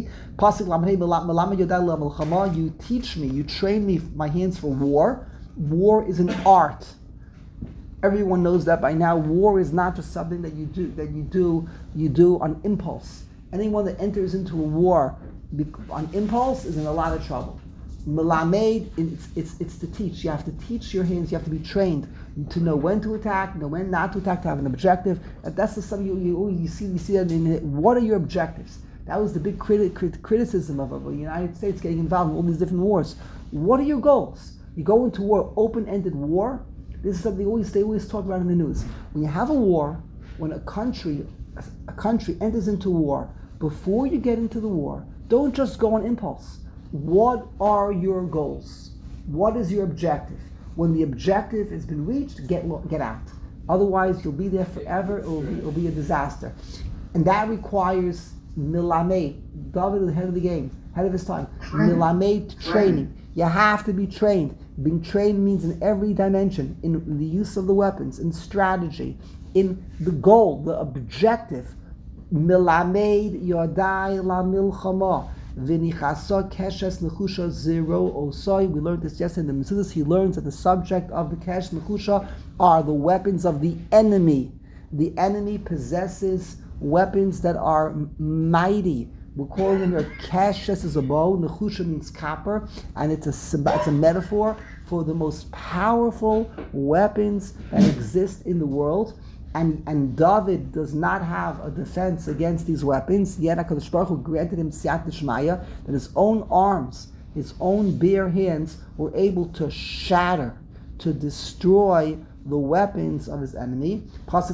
You teach me. You train me. My hands for war. War is an art. Everyone knows that by now. War is not just something that you do that you do you do on impulse. Anyone that enters into a war on impulse is in a lot of trouble. Melamed, it's, it's, it's to teach. You have to teach your hands, you have to be trained to know when to attack, know when not to attack, to have an objective. And that's the stuff you, you, you see, you see that in it. What are your objectives? That was the big criti- crit- criticism of, of the United States getting involved in all these different wars. What are your goals? You go into war, open-ended war. This is something they always, they always talk about in the news. When you have a war, when a country, a country enters into war, before you get into the war, don't just go on impulse. What are your goals? What is your objective? When the objective has been reached, get get out. Otherwise, you'll be there forever. It will be, it will be a disaster. And that requires milameh. David is the head of the game, head of his time. Milameh, training. You have to be trained. Being trained means in every dimension, in the use of the weapons, in strategy, in the goal, the objective. Milamed yodai la milchama. V'nichasa keshes nechusha zero osoi. We learned this yesterday in the Mesudus. He learns that the subject of the kesh nechusha are the weapons of the enemy. The enemy possesses weapons that are mighty. We're calling them here keshes is a bow. Nechusha means copper, and it's a it's a metaphor for the most powerful weapons that exist in the world. And, and David does not have a defense against these weapons. Yet HaKadosh Baruch Hu granted him Siyat D'Shmaya, that his own arms, his own bare hands were able to shatter, to destroy the weapons of his enemy. HaKadosh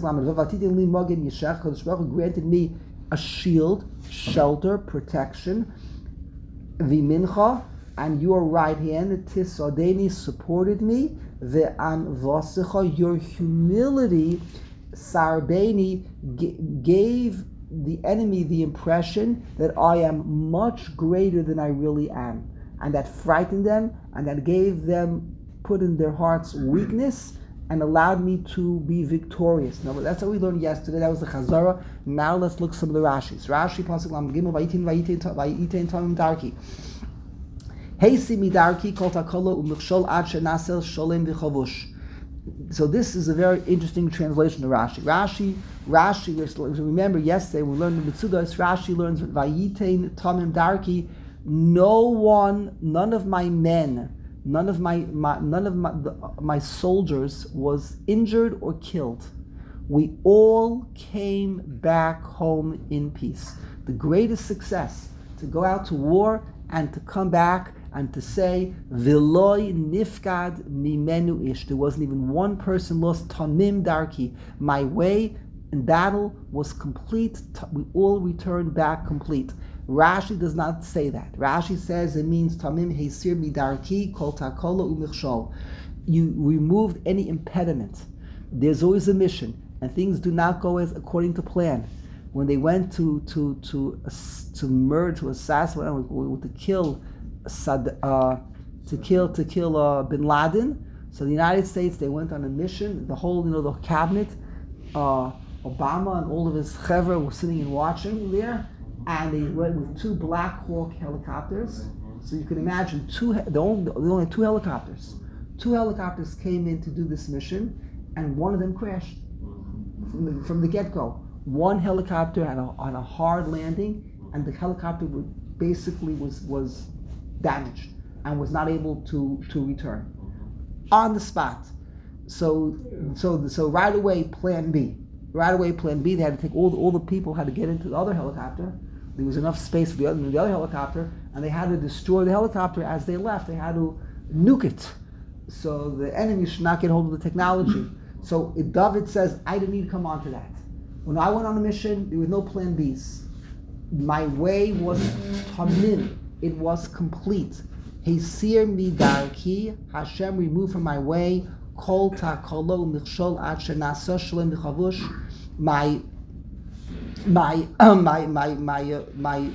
Baruch Hu granted me a shield, shelter, protection. V'mincha, and your right hand, Tisadeni, supported me. Ve'an vasecha, your humility, Sarbeni, g- gave the enemy the impression that I am much greater than I really am. And that frightened them, and that gave them, put in their hearts weakness, and allowed me to be victorious. Now, that's what we learned yesterday. That was the Chazara. Now let's look at some of the Rashis. Rashi, Pasuk Lam Gimel, Vayitin, Vayitin, Vayitin, Tamim Darki. Heisi midarki kol takolo u'mikshol ad shenasel sholem v'chavush. So this is a very interesting translation of Rashi. Rashi, Rashi. Remember yesterday we learned in Mitzudas. Rashi learns Vayitain Tamim Darki. No one, none of my men, none of my, my none of my, the, my soldiers was injured or killed. We all came back home in peace. The greatest success, to go out to war and to come back and to say, V'loi nifkad mimenu ish. There wasn't even one person lost. Tamim darki. My way in battle was complete. We all returned back complete. Rashi does not say that. Rashi says it means Tamim heisir midarki kol takola u'michshol. You removed any impediment. There's always a mission, and things do not go as according to plan. When they went to to to to murder, to assassinate, to kill. Uh, to kill to kill uh, Bin Laden. So the United States, they went on a mission. The whole, you know, the cabinet, uh, Obama and all of his chevra were sitting and watching there, and they went with two Black Hawk helicopters. So you can imagine two. They only, they only had two helicopters. Two helicopters came in to do this mission, and one of them crashed from the, from the get-go. One helicopter had a, on a hard landing, and the helicopter would, basically was was. damaged and was not able to, to return on the spot. So so so right away plan B. Right away plan B, they had to take all the, all the people had to get into the other helicopter. There was enough space for the other, the other helicopter, and they had to destroy the helicopter as they left. They had to nuke it. So the enemy should not get hold of the technology. So it, David says, I didn't need to come onto that. When I went on a mission, there was no plan Bs. My way was tamim. It was complete. Heisir mi darki, Hashem removed from my way, kol takolo michshol ad shenasa shalem v'chavush. My, my, uh, my, my, my, uh, my,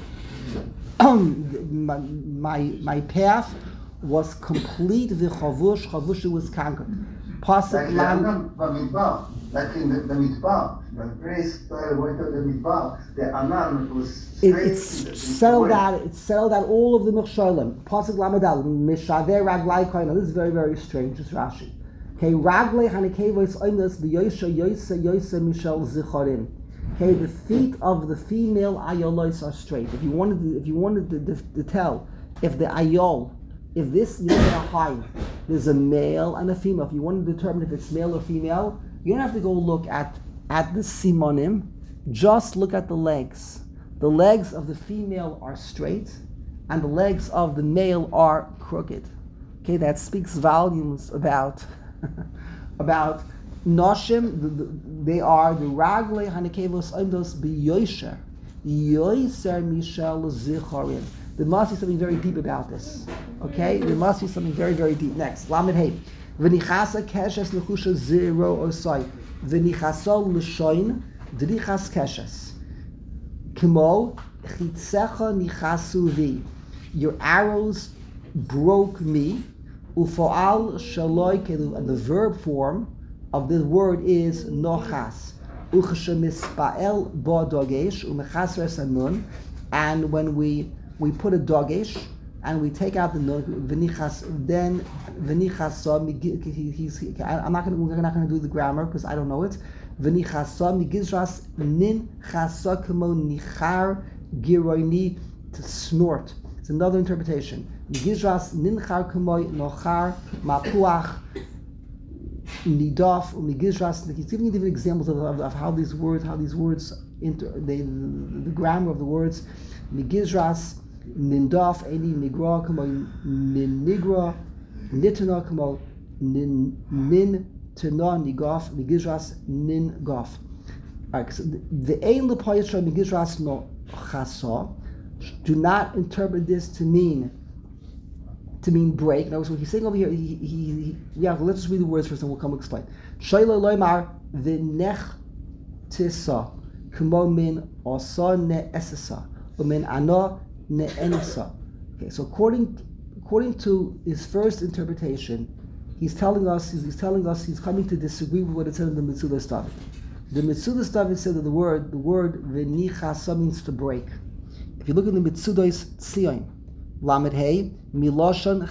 um, my, my, my path was complete. V'chavush, chavush was conquered. Pasuk lam. Like in the, the midbar, when praise went to the midbar, the Anan was It, it's settled out. It's settled out all of the Mechshalim. Pasuk Lamadal Mishaver Raglai Koina. This is very very strange. It's Rashi. Okay, Raglai Hanikevois Oinas B'Yosha Yoisa Yoisa Mishal Zichorim. Okay, the feet of the female ayolos are straight. If you wanted to, if you wanted to, to, to tell if the ayol if this you look at a hive, there's a male and a female. If you want to determine if it's male or female, you don't have to go look at, at the simonim. Just look at the legs. The legs of the female are straight, and the legs of the male are crooked. Okay, that speaks volumes about about noshim. The, the, they are the ragle hanekevos oimdos b'yosher yoser mishel zichorim. There must be something very deep about this. Okay, there must be something very very deep. Next, lamed hey, v'nichasa keshes nechusha zero osai v'nichasa l'shoin drichas keshes kimo chitzecha nichasu vi. Your arrows broke me. Ufoal shaloi kelu, and the verb form of the word is nochas. Ucheshemispa'el bo dogesh umechasres anun, and when we we put a dogesh and we take out the nun, v'nichas, then v'nichasa. He's. I'm not going. We're not going to do the grammar because I don't know it. V'nichasa migizras nin chasa kemo nichar giroini, to snort. It's another interpretation. Migizras ninchar kumoy nochar mapuach nidof umigizras. He's giving you different examples of, of, of how these words, how these words, inter, they, the, the grammar of the words. Migizras nindof eni nigra kumoy nin nigra nitana kumoy nin nin tena nigof migizras nin gof. Alright, so the ein lepoyisra migizras no chasa. Do not interpret this to mean to mean break. Now, what he's saying over here, he, he, he yeah. Let's just read the words first, and we'll come explain. Shayla loymar v'nech tisa kmo min asa ne'esesa umin ana ne'enisa. Okay, so according according to his first interpretation, he's telling us he's, he's telling us he's coming to disagree with what it said in the Mitzudas David. The Mitzudas David said that the word the word v'nichasa means to break. If you look in the Mitzudos Tzion, Lamed Hey, Miloshon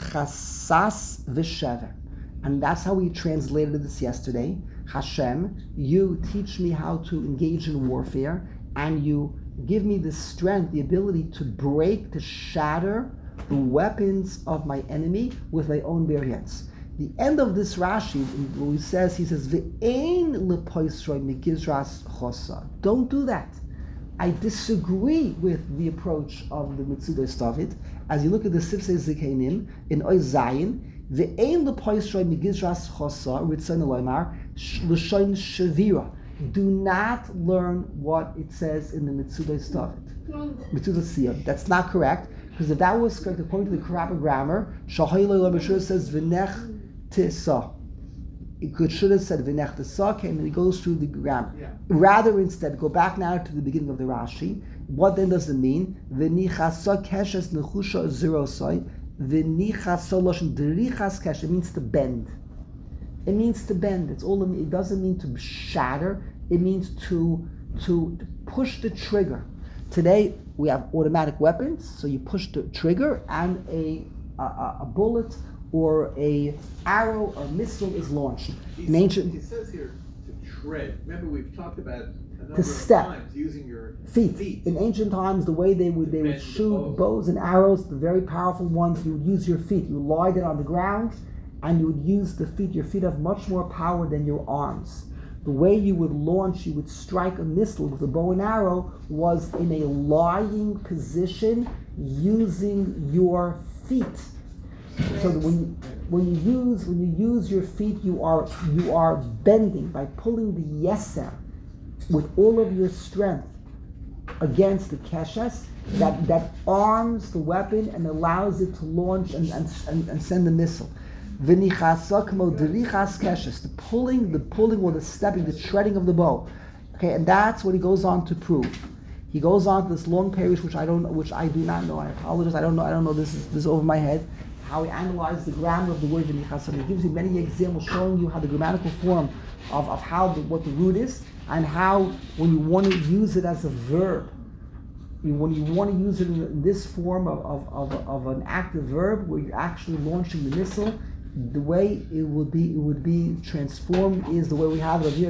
Chasas V'Shever. And that's how we translated this yesterday. Hashem, you teach me how to engage in warfare, and you give me the strength, the ability to break, to shatter the weapons of my enemy with my own bare hands. The end of this Rashi, what he says, he says, V'ein lepoisroi migizras chosa. Don't do that. I disagree with the approach of the Mitzudos David. As you look at the Sifsei Zikanim in Oy Zayin, ve'ein lepoisroi migizras chosa ritzon eloymar l'shoin shavira. Do not learn what it says in the Mitzudos David, Mitzudos Tziyon. That's not correct, because if that was correct, according to the proper grammar, Shahai Lo says v'nech tisa. It could should have said v'nech tisa, and then it goes through the grammar. Yeah. Rather, instead, go back now to the beginning of the Rashi. What then does it mean? V'nichasa keshes nechusha zerosai. V'nichasa loshen derichas keshes. It means to bend. It means to bend. It's all. It doesn't mean to shatter. It means to to push the trigger. Today we have automatic weapons, so you push the trigger and a a, a bullet or a arrow or missile is launched. In ancient, it says here to tread. Remember, we've talked about a number to of step. times using your feet. feet. In ancient times, the way they would they would Bend the shoot bow. bows and arrows, the very powerful ones, you would use your feet. You would lie down on the ground, and you would use the feet. Your feet have much more power than your arms. The way you would launch, you would strike a missile with a bow and arrow, was in a lying position using your feet. So that when you, when you use when you use your feet, you are you are bending by pulling the yeser with all of your strength against the keshes that, that arms the weapon and allows it to launch and, and, and, and send the missile. V'nichasa k'mo derichas keshes, the pulling, the pulling or the stepping, the treading of the bow. Okay, and that's what he goes on to prove. He goes on to this long parish, which I don't, which I do not know. I apologize. I don't know. I don't know. This is this is over my head. How he analyzes the grammar of the word v'nichasa. He gives you many examples showing you how the grammatical form of, of how the, what the root is, and how when you want to use it as a verb, you, when you want to use it in this form of, of, of, of an active verb where you're actually launching the missile, the way it would be it would be transformed is the way we have it over here.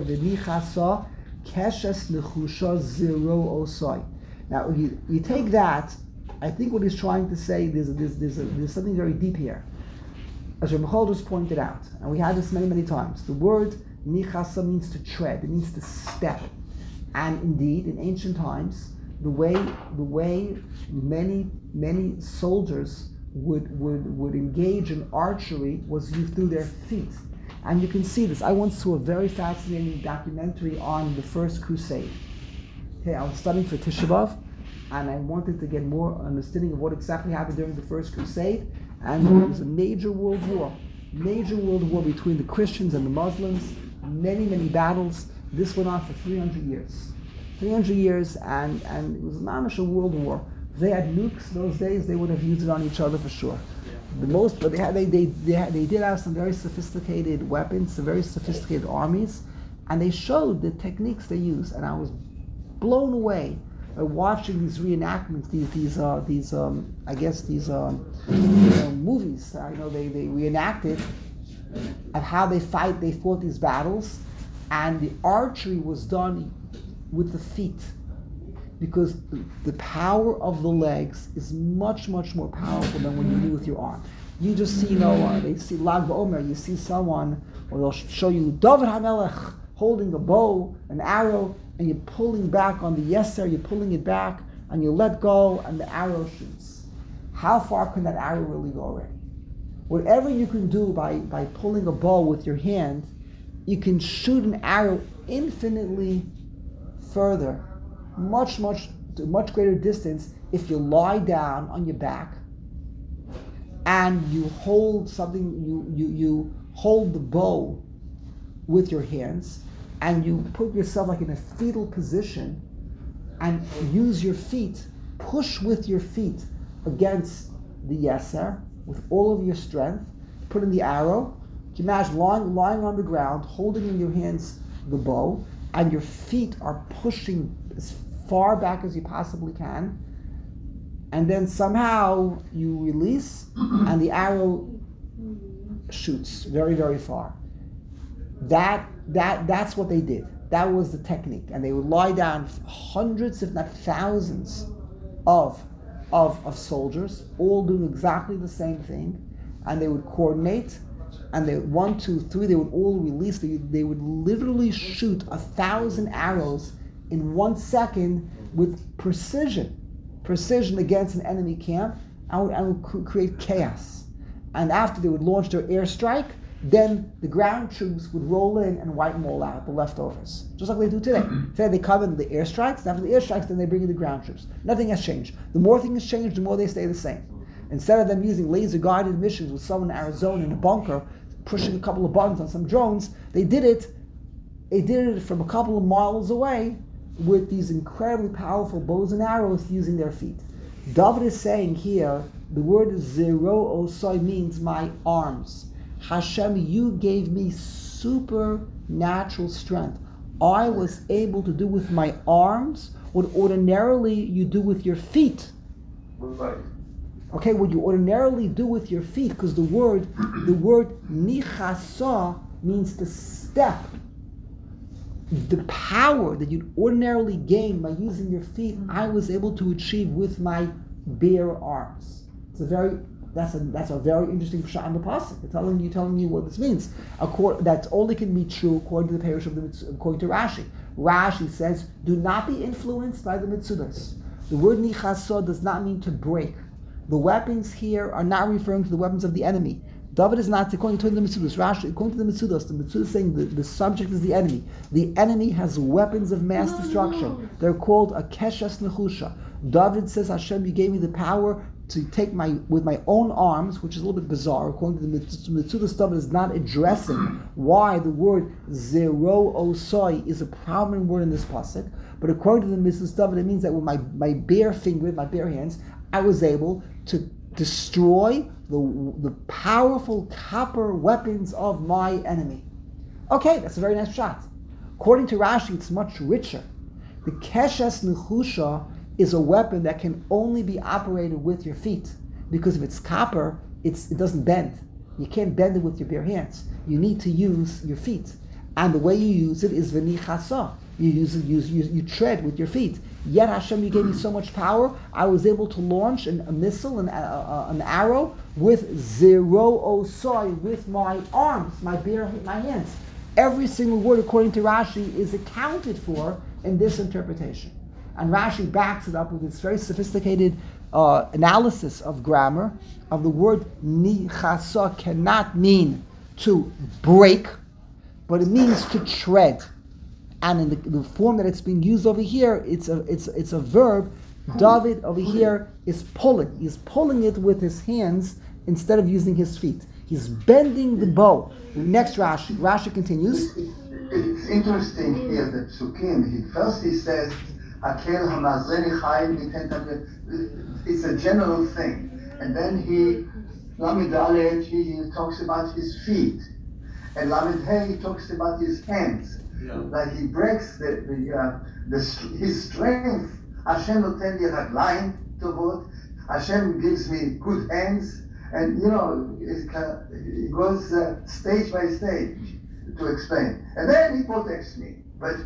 V'nichasa keshes nechusha zero osai. Now you, you take that I think what he's trying to say, there's, there's, there's, a, there's something very deep here. As Reb Michal just pointed out, and we had this many, many times, the word nichasa means to tread, it means to step. And indeed, in ancient times, the way the way many, many soldiers would, would, would engage in archery was used through their feet. And you can see this. I once saw a very fascinating documentary on the First Crusade. Okay, I was studying for Tisha B'Av, and I wanted to get more understanding of what exactly happened during the First Crusade. And it was a major world war, major world war between the Christians and the Muslims. Many, many battles. This went on for three hundred years. three hundred years, and, and it was not a world war. If they had nukes those days, they would have used it on each other for sure. The most, but they had, they they they, had, they did have some very sophisticated weapons, some very sophisticated armies, and they showed the techniques they used, and I was blown away by watching these reenactments, these these uh, these um, I guess these um, you know, movies. I know they they reenacted of how they fight, they fought these battles, and the archery was done with the feet, because the power of the legs is much, much more powerful than when you do with your arm. You just see, you know, uh, they see Lag BaOmer, you see someone, or they'll show you David HaMelech holding a bow, an arrow, and you're pulling back on the yeser, you're pulling it back, and you let go, and the arrow shoots. How far can that arrow really go already? Whatever you can do by, by pulling a bow with your hand, you can shoot an arrow infinitely further, much, much, to much greater distance if you lie down on your back and you hold something, you, you, you hold the bow with your hands and you put yourself like in a fetal position and use your feet, push with your feet against the yeser with all of your strength, put in the arrow. Can you imagine lying, lying on the ground, holding in your hands the bow, and your feet are pushing as far back as you possibly can, and then somehow you release and the arrow shoots very, very far. That that that's what they did. That was the technique. And they would lie down hundreds, if not thousands, of of, of soldiers, all doing exactly the same thing, and they would coordinate, and they one, two, three, they would all release. They, they would literally shoot a thousand arrows in one second with precision, precision against an enemy camp, and would, and would create chaos. And after they would launch their airstrike, then the ground troops would roll in and wipe them all out, the leftovers. Just like they do today. Today they come in the airstrikes, and after the airstrikes, then they bring in the ground troops. Nothing has changed. The more things change, the more they stay the same. Instead of them using laser-guided missions with someone in Arizona in a bunker, pushing a couple of buttons on some drones, they did it, they did it from a couple of miles away with these incredibly powerful bows and arrows using their feet. David is saying here, the word zero osoi means my arms. Hashem, you gave me supernatural strength. I was able to do with my arms what ordinarily you do with your feet. Right. Okay, what you ordinarily do with your feet, because the word, the word nichasa means to step. The power that you'd ordinarily gain by using your feet, I was able to achieve with my bare arms. It's a very That's a that's a very interesting pshat in the pasuk. It's telling you telling you what this means. Accord, that's only can be true according to the parish of the according to Rashi. Rashi says, "Do not be influenced by the mitzudas." The word nichasa does not mean to break. The weapons here are not referring to the weapons of the enemy. David is not according to the mitzudas. Rashi, according to the mitzudas, the mitzudas is saying the, the subject is the enemy. The enemy has weapons of mass destruction. They're called a keshes nechusha. David says, "Hashem, you gave me the power to take my with my own arms," which is a little bit bizarre. According to the Mitzudas, David is not addressing why the word zero osoi is a prominent word in this pasuk. But according to the Mitzudas, David, it means that with my, my bare finger, my bare hands, I was able to destroy the the powerful copper weapons of my enemy. Okay, that's a very nice shot. According to Rashi, it's much richer. The keshes nechusha is a weapon that can only be operated with your feet, because if it's copper, it's, it doesn't bend. You can't bend it with your bare hands. You need to use your feet, and the way you use it is v'nichasa. You use it, use, use you tread with your feet. Yet Hashem, you gave me so much power, I was able to launch an, a missile, an, uh, an arrow, with zero osoi, with my arms, my bare, my hands. Every single word, according to Rashi, is accounted for in this interpretation. And Rashi backs it up with this very sophisticated uh, analysis of grammar, of the word nichasa cannot mean to break, but it means to tread. And in the, the form that it's being used over here, it's a it's it's a verb. David over here is pulling. He's pulling it with his hands instead of using his feet. He's bending the bow. Next Rashi. Rashi continues. It's interesting here that Psukim, he, first he says, Hakel hamazeni chayim niten tamid. It's a general thing. And then he, Lamed Aleph, he, he talks about his feet. And Lamed Hey, he talks about his hands. Yeah. Like he breaks the, the, uh, the his strength. Hashem noten li raglayim tovot. Hashem gives me good hands. And you know, it, uh, it goes uh, stage by stage to explain. And then he protects me. But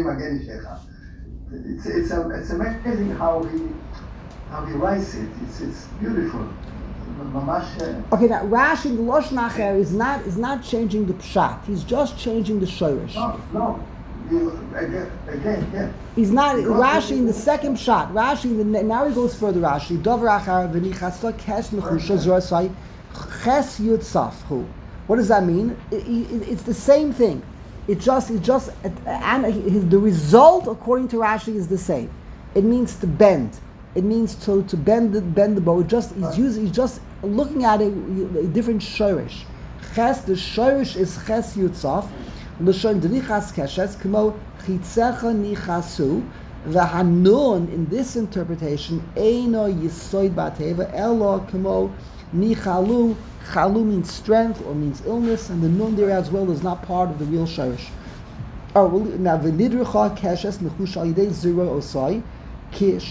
it's it's a, it's amazing how he how he writes it. It's it's beautiful. Okay, now Rashi, the Lashon Acher, is not is not changing the pshat. He's just changing the shorish. No, no. You, again, again, yeah. He's not Rashi in the second pshat. Rashi in the, now he goes further. Rashi Dover Achar v'nichasa kesh mechusha zorasai ches yud safhu. What does that mean? It, it, it's the same thing. It just it just and his, the result according to Rashi is the same. It means to bend. It means to, to bend the bend the bow. It just he's using he's just looking at a, a different shorish. Ches, the shorish is ches yutzaf. L'shon denichas keshes k'mo chitzecha nichasu. V'hanun in this interpretation eino yisoid b'ateva elo k'mo nichalu. Chalu means strength or means illness, and the nun there as well is not part of the real shorish. Oh, well, now v'nidrucha keshes nechush al yidei zero osai. David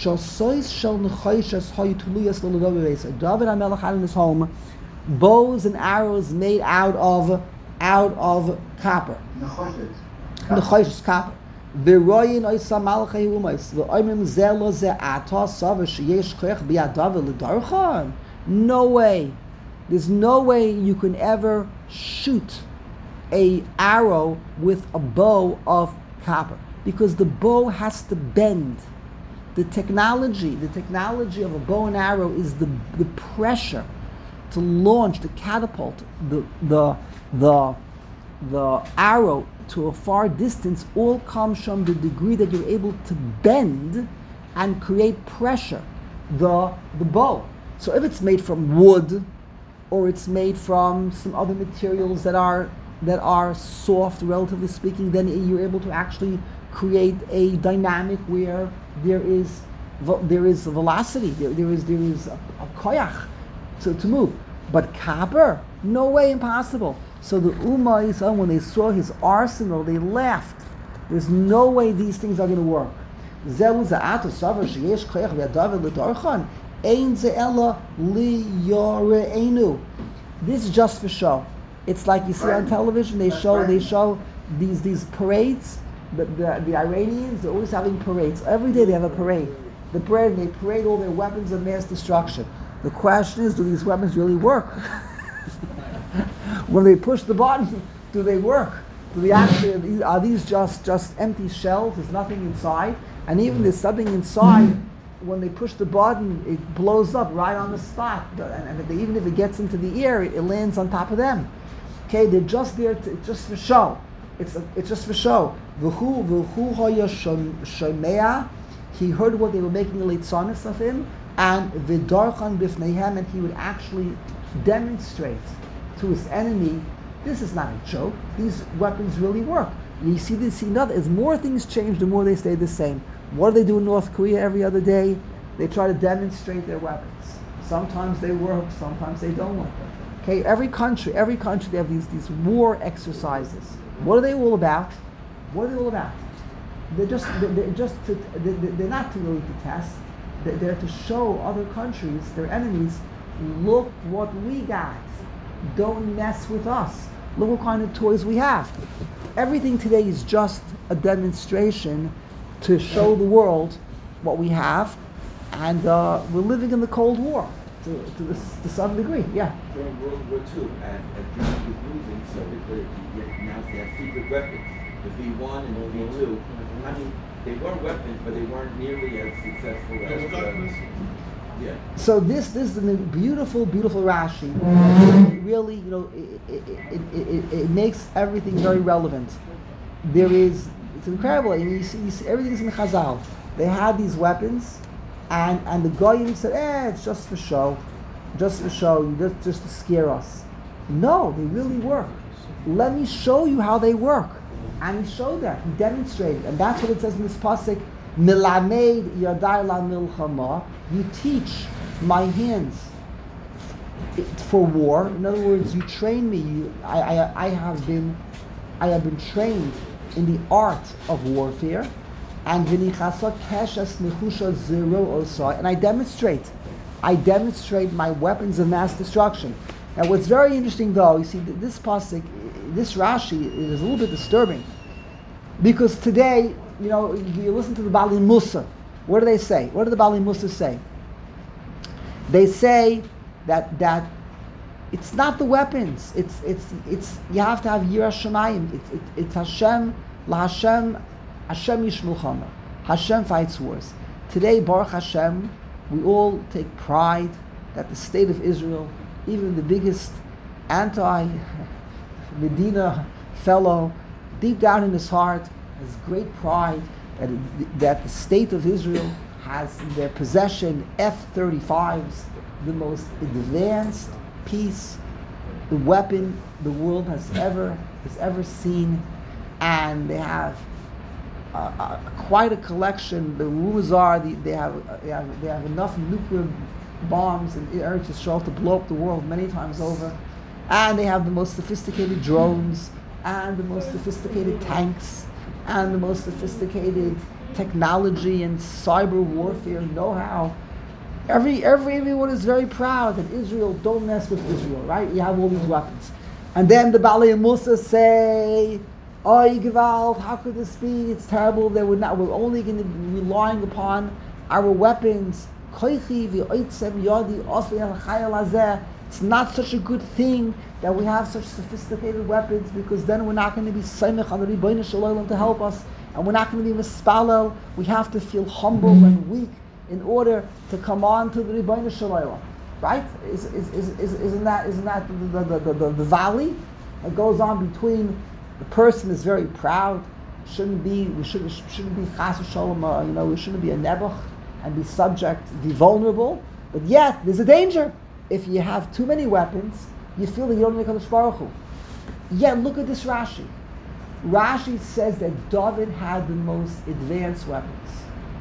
HaMelech had in his home bows and arrows made out of out of copper. Nechoshes copper. V'royin oisa malchei umais. V'oimim zelo ze'ata savar sheyesh koach biyadav l'darchan. No way. There's no way you can ever shoot a arrow with a bow of copper, because the bow has to bend. The technology, the technology of a bow and arrow is the the pressure to launch, to catapult the the the the arrow to a far distance. All comes from the degree that you're able to bend and create pressure. The the bow. So if it's made from wood, or it's made from some other materials that are that are soft, relatively speaking, then you're able to actually create a dynamic where there is there is velocity, there, there is there is a, a koyach to, to move. But copper, no way, impossible. So the Ummah Yisrael, when they saw his arsenal, they laughed. There's no way these things are going to work. This is just for show. It's like you see on television, they show they show these these parades. The, the, the Iranians, they're always having parades. Every day they have a parade. The parade, they parade all their weapons of mass destruction. The question is, do these weapons really work? When they push the button, do they work? Do they actually, are these just, just empty shells? There's nothing inside? And even there's something inside, when they push the button, it blows up right on the spot. And, and if they, even if it gets into the air, it, it lands on top of them. Okay, they're just there to, just for show. It's a, it's just for show. V'hu v'hu haya shomea. He heard what they were making a litzanis of him, and v'darchan bifneihem, and he would actually demonstrate to his enemy, this is not a joke. These weapons really work. You see this. See another. As more things change, the more they stay the same. What do they do in North Korea every other day? They try to demonstrate their weapons. Sometimes they work. Sometimes they don't work. Okay, every country, every country, they have these these war exercises. What are they all about? What are they all about? They're just, they're just, to, they're not to really to test. They're to show other countries, their enemies, look what we got. Don't mess with us. Look what kind of toys we have. Everything today is just a demonstration to show the world what we have, and uh, we're living in the Cold War to, to, this, to some degree. Yeah. During World War Two, and, and Germany was losing, so they put it, they announced they had secret weapons, the V one and the V two. I mean, they were weapons, but they weren't nearly as successful as. Uh, yeah. So this this is a beautiful, beautiful Rashi. It really, you know, it, it, it, it, it makes everything very relevant. There is, it's incredible. I mean, you see, you see everything's in Chazal. They had these weapons, and and the Goyim said, "Eh, it's just for show, just for show, just just to scare us." No, they really work. Let me show you how they work. And he showed that. He demonstrated, and that's what it says in this pasuk. Milamed yadai la milchama. You teach my hands for war. In other words, you train me. You, I, I, I have been, I have been trained in the art of warfare, and v'nichasa keshes nechusha zero osai. And I demonstrate, I demonstrate my weapons of mass destruction. Now, what's very interesting, though, you see, this pasuk, this Rashi is a little bit disturbing, because today, you know, you listen to the Bali Musa. What do they say? What do the Bali Musa say? They say that that it's not the weapons. It's it's it's you have to have Yirah Shamayim. It's it, it's Hashem la Hashem Hashem Yishmulchama. Hashem fights wars. Today, Baruch Hashem, we all take pride that the state of Israel, even the biggest anti-Medina fellow, deep down in his heart, has great pride that, it, that the state of Israel has in their possession F thirty-fives, the most advanced piece, the weapon the world has ever has ever seen, and they have uh, uh, quite a collection. The rumors are the, they have uh, they have they have enough nuclear bombs in Eretz Yisrael to blow up the world many times over, and they have the most sophisticated drones and the most sophisticated tanks and the most sophisticated technology and cyber warfare know-how. Every, every, everyone is very proud that Israel, don't mess with Israel, right? You have all these weapons. And then the Balei Musa say, "Oy Gewalt, how could this be? It's terrible that we're not, we're only going to be relying upon our weapons. It's not such a good thing that we have such sophisticated weapons, because then we're not going to be Saimech on the Rebbeinu Shalom to help us, and we're not going to be Mispalel. We have to feel humble and weak in order to come on to the Rebbeinu Shalom." Right? Is, is, is, is, isn't that, isn't that the, the, the, the, the valley that goes on between the person is very proud, shouldn't be, we shouldn't, shouldn't be Chas Shalom, uh, you know, we shouldn't be a Nebuch and be subject, be vulnerable, but yet there's a danger. If you have too many weapons, you feel that you don't need HaKadosh Baruch Hu. Yet look at this Rashi. Rashi says that David had the most advanced weapons.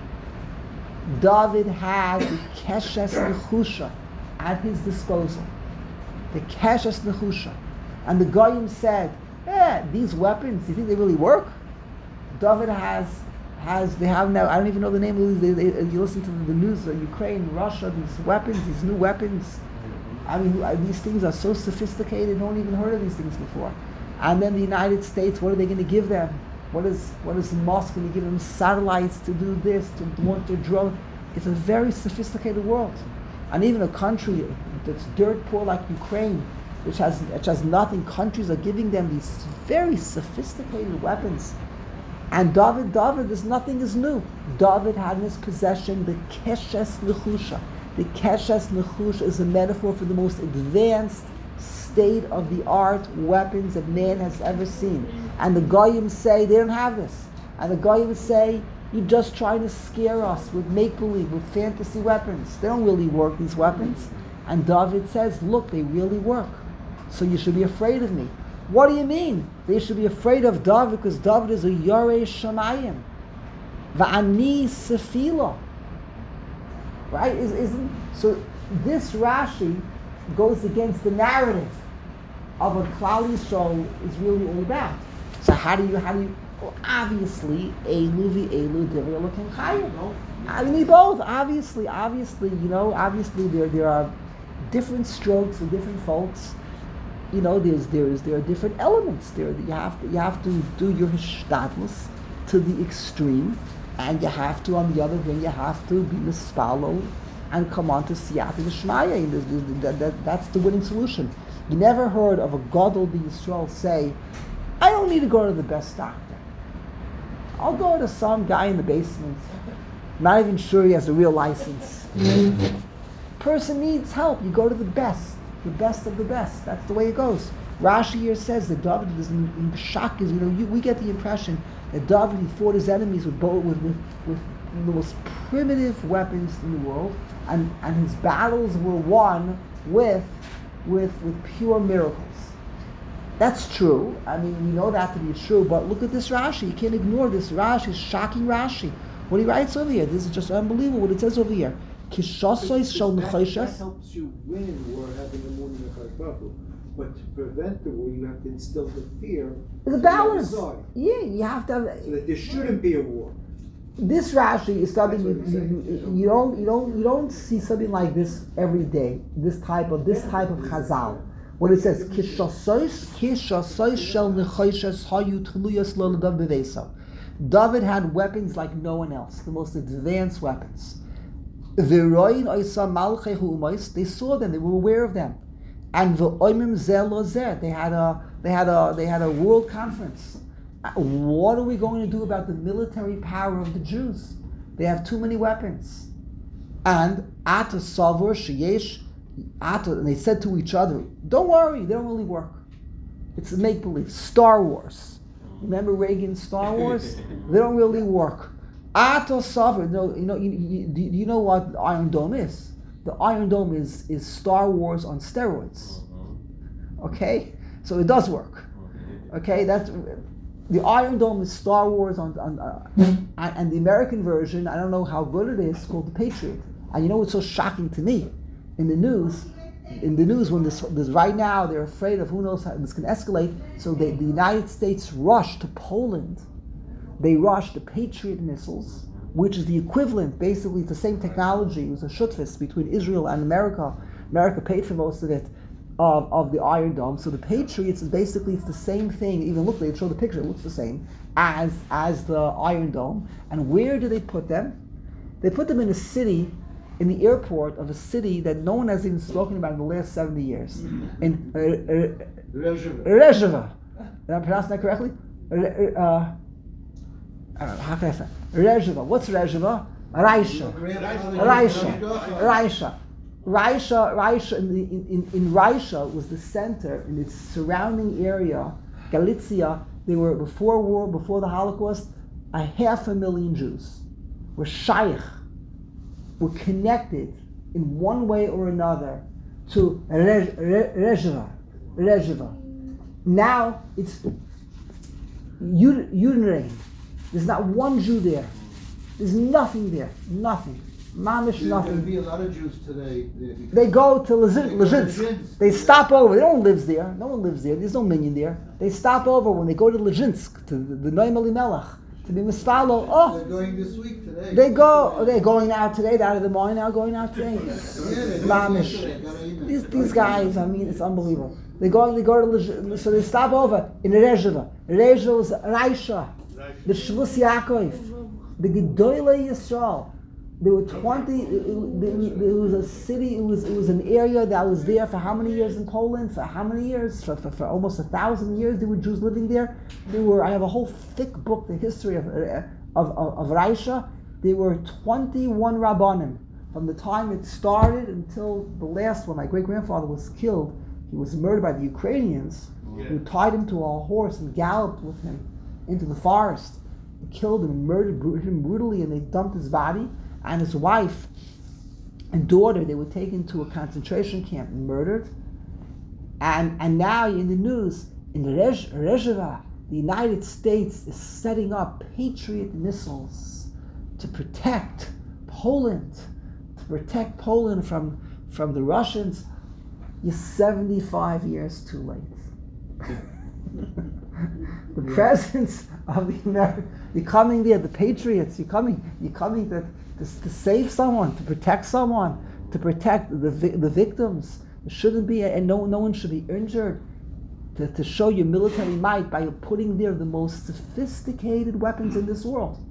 David had the Keshes Nechusha at his disposal. The Keshes Nechusha. And the Goyim said, eh, these weapons, do you think they really work? David has, has they have now, I don't even know the name of these, they, they, you listen to the news of Ukraine, Russia, these weapons, these new weapons. I mean, these things are so sophisticated, no one even heard of these things before. And then the United States, what are they going to give them? What is what is Musk going to give them? Satellites to do this, to launch their drone. It's a very sophisticated world. And even a country that's dirt poor like Ukraine, which has which has nothing, countries are giving them these very sophisticated weapons. And David, David, there's nothing is new. David had in his possession the Keshes Nechusha. The Keshes Nechusha is a metaphor for the most advanced state-of-the-art weapons that man has ever seen. And the Goyim say they don't have this. And the Goyim say, you're just trying to scare us with make-believe, with fantasy weapons. They don't really work, these weapons. And David says, look, they really work. So you should be afraid of me. What do you mean? They should be afraid of David because David is a Yorei Shamayim. Va'ani Sefila. Right? Is, isn't, so this Rashi goes against the narrative of what Klal Yisrael is really all about. So how do you, how do you, well, obviously, Elu v'Elu Divrei Elokim Chayim. I mean, both, obviously, obviously, you know, obviously there there are different strokes for different folks. You know, there's there's there are different elements there. You have to you have to do your hishtadlus to the extreme, And you have to, on the other hand, you have to be mispalo and come on to siyata d'shmaya. That, that, that's the winning solution. You never heard of a gadol b'Yisrael say, I don't need to go to the best doctor. I'll go to some guy in the basement. Not even sure he has a real license. Person needs help. You go to the best, the best of the best. That's the way it goes. Rashi here says that David is in, in shock. Is you know you, we get the impression that David, he fought his enemies with with, with with the most primitive weapons in the world, and, and his battles were won with with with pure miracles. That's true. I mean, we know that to be true, but look at this Rashi. You can't ignore this Rashi, shocking Rashi. What he writes over here, this is just unbelievable what it says over here. Kishasois shel That, that nechoshes. helps you win war, having the moon in the Baruch. But to prevent the war, you have to instill the fear. It's a on the balance. other side, Yeah, you have to have. So that there shouldn't be a war. This Rashi is something you, That's what I'm you, saying. you don't you don't you don't see something like this every day. This type of this type of Chazal. When it says Kishasois Kishasois shel nechoshes hayu tluyos lo l'dav beveiso. David had weapons like no one else, the most advanced weapons. V'roin oisa malchei hu'umos. They saw them, they were aware of them. And v'oimim zeh lo zeh. They had a they had a they had a world conference. What are we going to do about the military power of the Jews? They have too many weapons. And ata savur sheyesh ata, and they said to each other, "Don't worry, they don't really work. It's a make believe. Star Wars. Remember Reagan's Star Wars? They don't really work. Ata savur. No, you know, you, you, do you know what the Iron Dome is? The Iron Dome is is Star Wars on steroids. Okay, so it does work. Okay, that's. The Iron Dome is Star Wars on, on uh, and, and the American version, I don't know how good it is, called the Patriot. And you know what's so shocking to me? In the news, in the news when this, this right now they're afraid of who knows how this can escalate. So they, the United States rushed to Poland. They rushed the Patriot missiles, which is the equivalent, basically, it's the same technology. It was a shutfis between Israel and America. America paid for most of it. Of, of the Iron Dome. So the Patriots is basically, it's the same thing. Even look, they show the picture, it looks the same as as the Iron Dome. And where do they put them? They put them in a city, in the airport of a city that no one has even spoken about in the last seventy years. In uh, uh, Rezheva. Did I pronounce that correctly? Uh, uh, I don't know, how can I say? Rezheva. What's Rezheva? Raisha. Raisha. Raisha. Raisha, Raisha in, the, in, in Raisha was the center, in its surrounding area, Galicia. They were, before war, before the Holocaust, a half a million Jews were shaykh, were connected in one way or another to Rezheva. Rezheva. Now it's Yudin. There's not one Jew there. There's nothing there. Nothing. Mamish, There's going to nothing. be a lot of Jews today. They go to They go to Lezhinsk. Lezhinsk. They stop over. They don't live there. No one lives there. There's no minion there. They stop over when they go to Lezhinsk, to the, the Noam Elimelech, to be Misfalo. They're Oh, going this week today. they go. Oh, they're going out today. They're out of the morning now, going out today. Yeah, they did Mamish. yesterday. Got an email. These, these guys, I mean, it's unbelievable. They go, they go to Lezhinsk, so they stop over in Rezheva. Rezheva was Raisha, the Shvus Yaakov, the Gedolei Yisrael. There were twenty. It, it, it was a city. It was it was an area that was there for how many years in Poland? For how many years? For, for, for almost a thousand years. There were Jews living there. There were. I have a whole thick book, the history of of of, of Raisha. There were twenty-one rabbanim from the time it started until the last one. My great grandfather was killed. He was murdered by the Ukrainians, who tied him to a horse and galloped with him into the forest. They killed him and murdered him brutally, and they dumped his body. And his wife and daughter, they were taken to a concentration camp and murdered. And and now in the news, in Rez- Rezheva, the United States is setting up Patriot missiles to protect Poland, to protect Poland from, from the Russians. You're seventy-five years too late. The presence of the American, you're coming there, the Patriots, you're coming, you're coming to To, to save someone, to protect someone, to protect the the victims. There shouldn't be, and no no one should be injured. To, to show your military might by putting there the most sophisticated weapons in this world.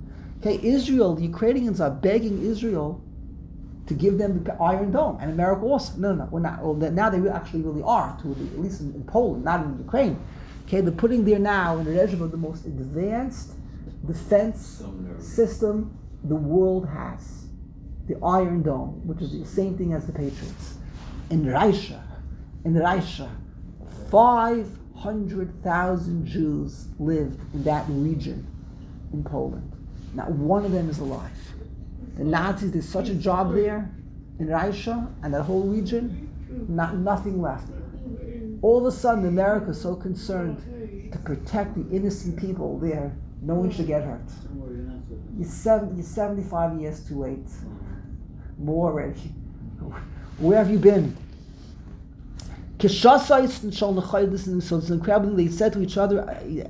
Okay, Israel, the Ukrainians are begging Israel to give them the Iron Dome, and America also. No, no, no, we're not. Well, now they actually really are, to the, at least in, in Poland, not in Ukraine. Okay, they're putting there now in the regime of the most advanced defense system the world has, the Iron Dome, which is the same thing as the Patriots. In Russia, in Russia, five hundred thousand Jews lived in that region in Poland. Not one of them is alive. The Nazis did such a job there in Russia and that whole region, not nothing left. All of a sudden, America is so concerned to protect the innocent people there, no one should get hurt. You're, seven, you're seventy-five years too late. More already. Where have you been? So it's incredible. They said to each other,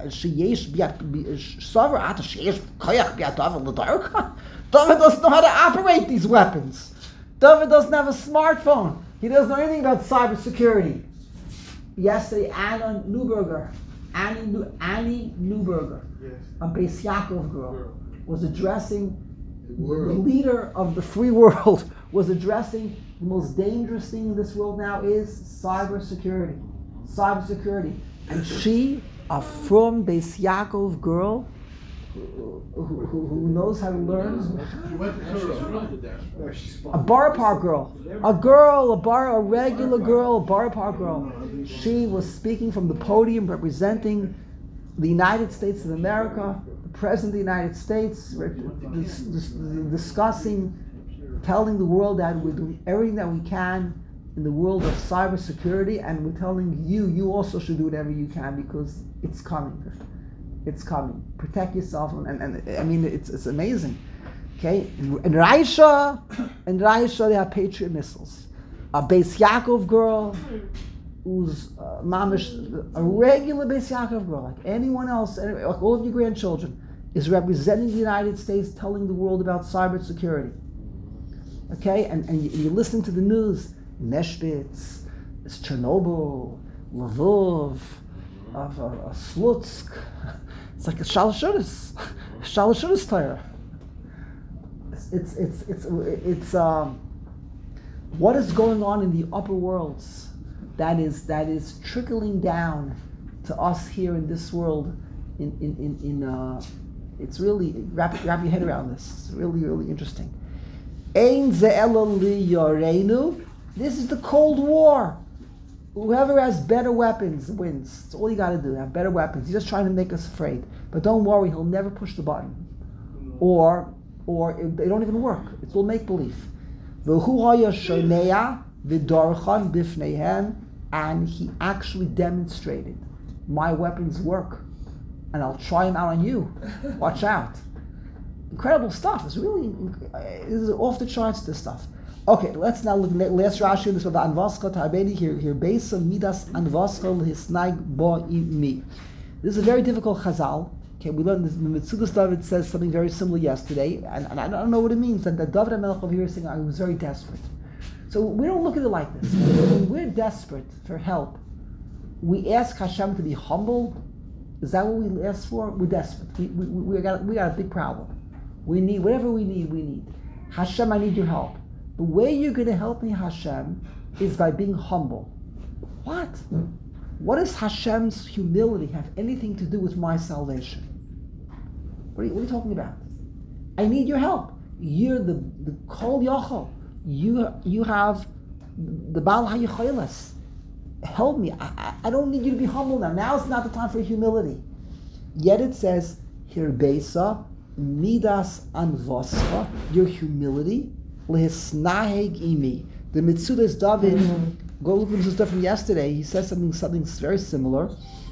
David doesn't know how to operate these weapons. David doesn't have a smartphone. He doesn't know anything about cybersecurity. Yesterday, Anna Neuberger, Annie, New, Annie Neuberger, Yes. a Beis Yaakov girl, was addressing The the world. leader of the free world, was addressing the most dangerous thing in this world now is cybersecurity. Cybersecurity. And she, a from Beis Yaakov girl, who, who, who knows how to learn, You went to Torah. No, she's a Borough Park girl, a girl, a bar, a regular girl, a Borough Park girl. She was speaking from the podium representing the United States of America, the President of the United States, re- dis- dis- discussing, telling the world that we're doing everything that we can in the world of cybersecurity, and we're telling you, you also should do whatever you can because it's coming. It's coming. Protect yourself, and, and, and I mean, it's it's amazing. Okay, in, in Russia, in Russia, they have Patriot missiles. A Beis Yaakov girl, who's uh, mamish, a regular Beis Yaakov girl, like anyone else, any- like all of your grandchildren, is representing the United States, telling the world about cybersecurity. Okay, and and you, you listen to the news, Neshbitz, it's Chernobyl, Lvov, of uh, uh, Slutsk. It's like a Shalashudas, Shalashudas Torah. It's it's it's it's it's um, what is going on in the upper worlds that is that is trickling down to us here in this world. In in in, in uh, it's really wrap wrap your head around this. It's really really interesting. Ein ze'ela li yoreinu. This is the Cold War. Whoever has better weapons wins. That's all you got to do. Have better weapons. He's just trying to make us afraid. But don't worry, he'll never push the button. Or, or it, they don't even work. It's all make believe. And he actually demonstrated, my weapons work, and I'll try them out on you. Watch out. Incredible stuff. It's really, this is off the charts. This stuff. Okay, let's now look at last Rashi. This was the Anvaska Tarbedi here. Here, Beisa Midas Anvaska Hisnaig Bo Mi. This is a very difficult Chazal. Okay, we learned this. Mitzudas David says something very similar yesterday, and, and I don't know what it means. And the David HaMelech over here is saying I was very desperate. So we don't look at it like this. When we're desperate for help, we ask Hashem to be humble. Is that what we ask for? We're desperate. We we we got we got a big problem. We need whatever we need. We need Hashem. I need your help. The way you're going to help me, Hashem, is by being humble. What? What does Hashem's humility have anything to do with my salvation? What are you, what are you talking about? I need your help. You're the the Kol Yochel. You you have the Baal HaYicholos. Help me. I, I, I don't need you to be humble now. Now is not the time for humility. Yet it says, Hirbeisa, Midas Anvoscha, your humility, Lehisnaheg imi. The Mitzudas David, go look at this stuff from yesterday. He says something something very similar.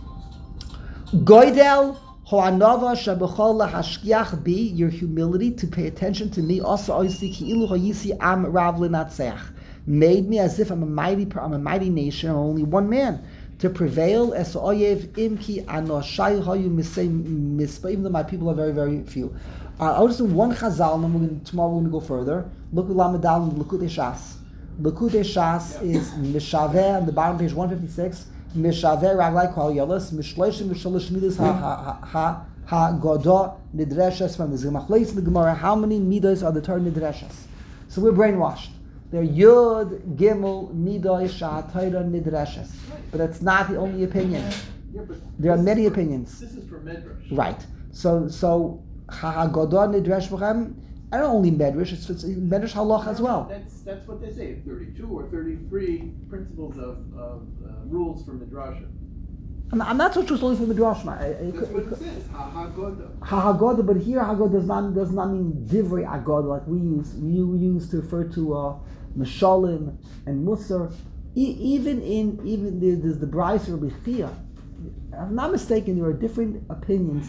Goidel ho'anava shabachol lahashkiach bi, your humility to pay attention to me. Also, obviously, ki'ilu ho'yisi am rav l'natzeach, made me as if I'm a mighty, I'm a mighty nation. I'm only one man to prevail. Es oyev imki anoshai hayu misay mispa. Even though my people are very, very few. Uh, I'll just do one chazal, and then we're going to, tomorrow we're going to go further. Look at Lamadal and Likutei Shas. Likutei Shas is Mishaveh on the bottom page one fifty-six. Mishaveh Raglai Kol Yolos Mishloishim Mishalosh Midas Ha Ha Ha Ha-godah nidreshes from the Zimachleis in the Gemara. How many midos are the Torah nidreshes? So we're brainwashed. They're Yud, Gimel, Midos, Sha'atayra, Nidreshes. But that's not the only opinion. Yeah, but There are this is many for- opinions. This is for Medrash. Right. So, so Ha-godah nidresh b'chem, and not only Medrash, it's, it's Medrash Halach as well. That's, that's what they say, thirty-two or thirty-three principles of, of uh, rules for Midrashim. I'm, I'm not so sure it's only for Midrash. I- I- it That's could- what it it could- says, ha-ha-godah. Ha-Hagodah, but here Hagodah does not does not mean divrei Agodah like we use. We use to refer to uh, Meshalim and Musar. E- even in even the, there's the Bryce or Bechia. If I'm not mistaken, there are different opinions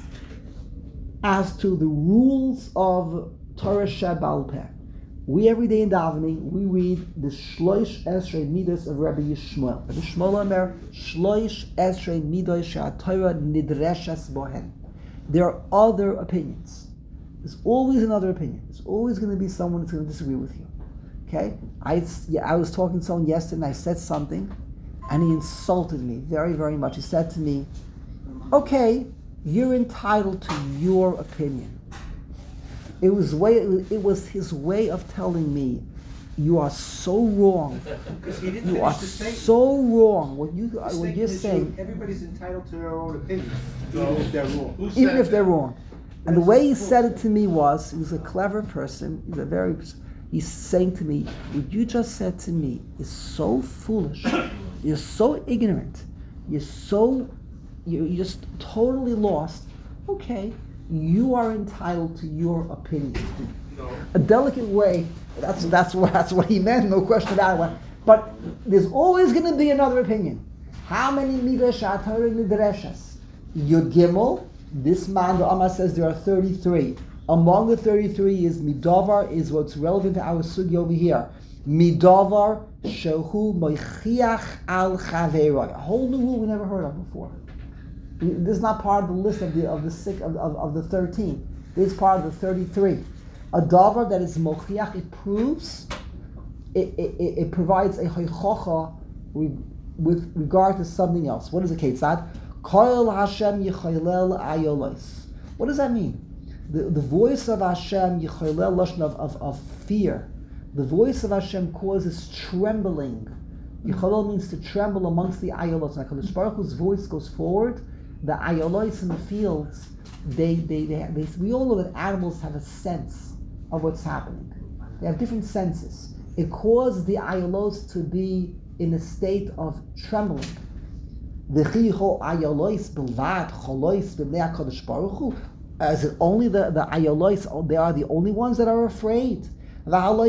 as to the rules of Torah Sheba'al Peh. We every day in davening we read the Shloish Esrei Midos of Rabbi Yishmael. Rabbi Yishmael Omer Shloish Esrei Midos she'aTorah nidreshes bohen. There are other opinions. There's always another opinion. There's always going to be someone that's going to disagree with you. Okay? I, yeah, I was talking to someone yesterday and I said something and he insulted me very, very much. He said to me, okay, you're entitled to your opinion. It was way. It was his way of telling me, you are so wrong. Because he didn't You are finish the statement. so wrong. What you The what statement you're is saying, you- everybody's entitled to their own opinion, even if they're wrong. Who even said if they're that? wrong. And the That's way he bullshit. said it to me was, he was a clever person. He's a very. He's saying to me, what you just said to me is so foolish. You're so ignorant. You're so. You're just totally lost. Okay, you are entitled to your opinion. No. A delicate way. That's that's what that's what he meant. No question about it. But there's always going to be another opinion. How many midrash atorah nidreshes? Yud Gimel. This man, the Amma says there are thirty-three. Among the thirty-three is midavar, is what's relevant to our sugi over here. Midavar shehu moichiach al chaveroi. A whole new rule we never heard of before. This is not part of the list of the of the six of, of, of the thirteen. This is part of the thirty-three. A davar that is mochiach, it proves, it, it, it, it provides a hoichocha with regard to something else. What is the case? That Koil Hashem yichaylel ayolos. What does that mean? The, the voice of Hashem yichaylel lashon of, of, of fear. The voice of Hashem causes trembling. Yichaylel means to tremble amongst the ayolos. And HaKadosh Baruch Hu's voice goes forward. The ayolos in the fields, they, they, they, they, we all know that animals have a sense of what's happening. They have different senses. It causes the ayolos to be in a state of trembling. Is it only the, the ayolos, they are the only ones that are afraid? Or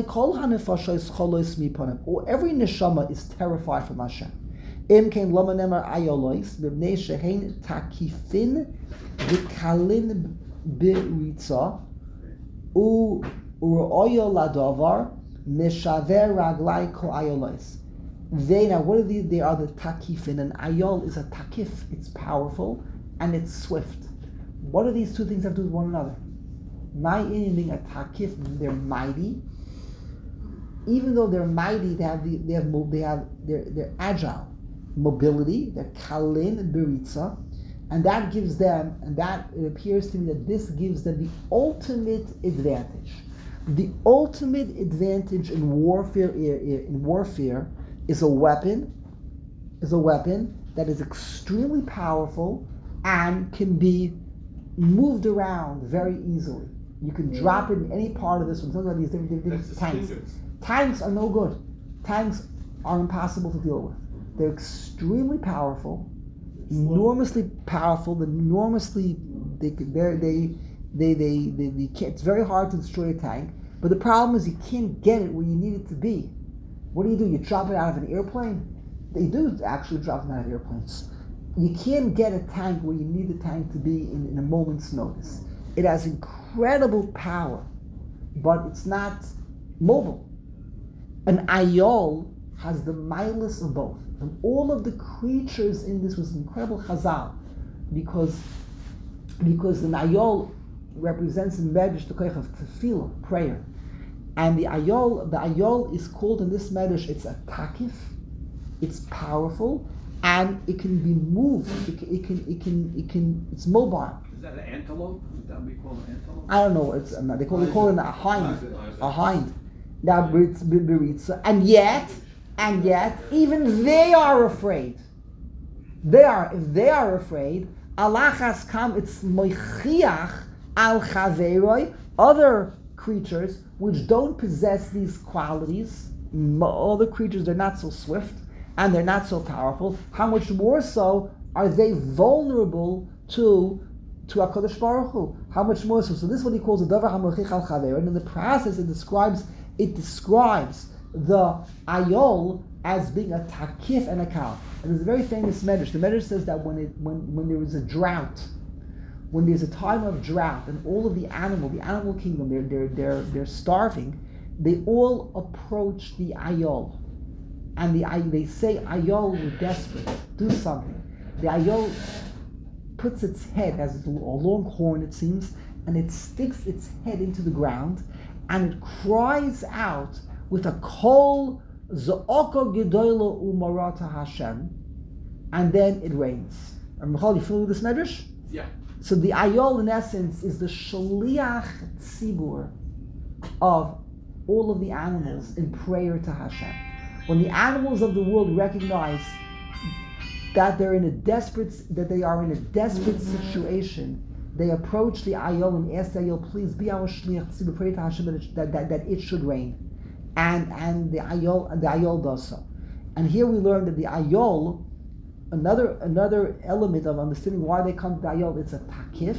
every neshama is terrified from Hashem. Im kein lama nemer ayolos, b'bnei shehen takifin v'kalin b'ritza, u u'oyo ladavar, meshaver raglai ko ayolos. They, now what are these? They are the takifin, and ayol is a takif, it's powerful, and it's swift. What do these two things have to do with one another? My in being a takif, they're mighty. Even though they're mighty, they have the, they have they have they're they're agile, mobility. They're kalin and beritza, and that gives them, and that it appears to me that this gives them the ultimate advantage. The ultimate advantage in warfare in warfare is a weapon, is a weapon that is extremely powerful and can be moved around very easily. You can drop it in any part of this one. Talking about these different, different That's the tanks. standards. Tanks are no good. Tanks are impossible to deal with. They're extremely powerful, enormously powerful, enormously they they they they they, they, they can't, it's very hard to destroy a tank. But the problem is you can't get it where you need it to be. What do you do? You drop it out of an airplane? They do actually drop them out of airplanes. You can't get a tank where you need the tank to be in, in a moment's notice. It has incredible power, but it's not mobile. An ayol has the milus of both. And all of the creatures in this was incredible chazal, because because the ayol represents in Medrash the koich of tefillah, prayer. And the ayol, the ayol is called in this Medrash, it's a takif, it's powerful, and it can be moved. It can, it can, it can, it can. It's mobile. Is that an antelope? Is that what we call an antelope? I don't know. It's they call they call it a hind, a hind. Now beritza, beritza, and yet, and yet, even they are afraid. They are if they are afraid. Allah has come. It's moichiach al chaveroi. Other creatures which don't possess these qualities, other creatures, they're not so swift and they're not so powerful. How much more so are they vulnerable to to HaKadosh Baruch Hu? How much more so? So this is what he calls the davar hamochich al chaver. And in the process, it describes it describes the ayol as being a takif and a kal. And there's a very famous medrash. The medrash says that when it when when there is a drought, when there's a time of drought and all of the animal, the animal kingdom, they're they're they're they're starving, they all approach the ayol, and the they say, ayol, we're desperate, do something. The ayol puts its head, has a long horn, it seems, and it sticks its head into the ground, and it cries out with a kol za'oko gedoylo umarata Hashem, and then it rains. And Michal, you familiar with this medrash? Yeah. So the ayol, in essence, is the shaliach tzibur of all of the animals in prayer to Hashem. When the animals of the world recognize that they're in a desperate, that they are in a desperate situation, they approach the ayol and ask the ayol, please be our shliach tzibur, pray to Hashem that it, that, that, that it should rain, and and the ayol the ayol does so. And here we learn that the ayol, another another element of understanding why they come to the ayol, it's a takif,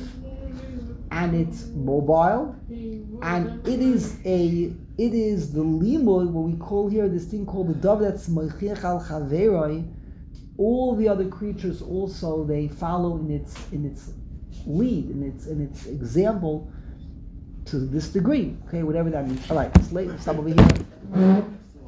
and it's mobile, and it is a it is the limud, what we call here this thing called the dav that's moichiach al chaveroi. All the other creatures also, they follow in its in its lead, in its in its example to this degree. Okay, whatever that means. All right, let's late. Let's stop over here.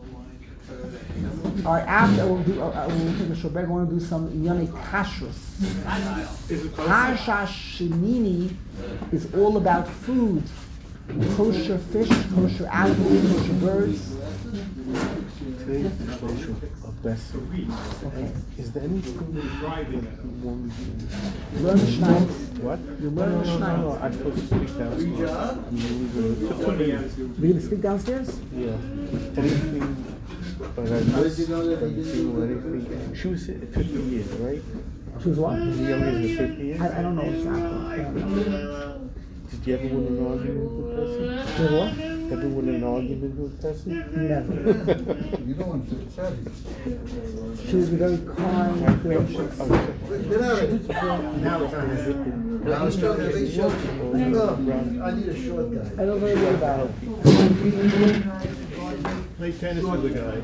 All right, after we'll do, uh, we'll take a short break. I want to do some yonei kashrus. Parsha Shemini is all about food, kosher fish, kosher animals, kosher birds. Today is the social of best. Okay. Is there anything that you want me to Learn Mishnah. What? You learn No, Mishnah. no, I'm supposed to speak downstairs. For two minutes. We're gonna speak downstairs. Yeah. Anything, but I missed anything or anything. She was fifty years, right? She was what? The youngest is fifty years. I, I don't know exactly. Did you ever win an argument with person? She was what? Ever win an argument with person? Never. You don't want to tell you. She was a very kind, gracious. Now it's on. Now it's short. They short. No, I need a short guy. I don't know anything about it. Played tennis with a guy.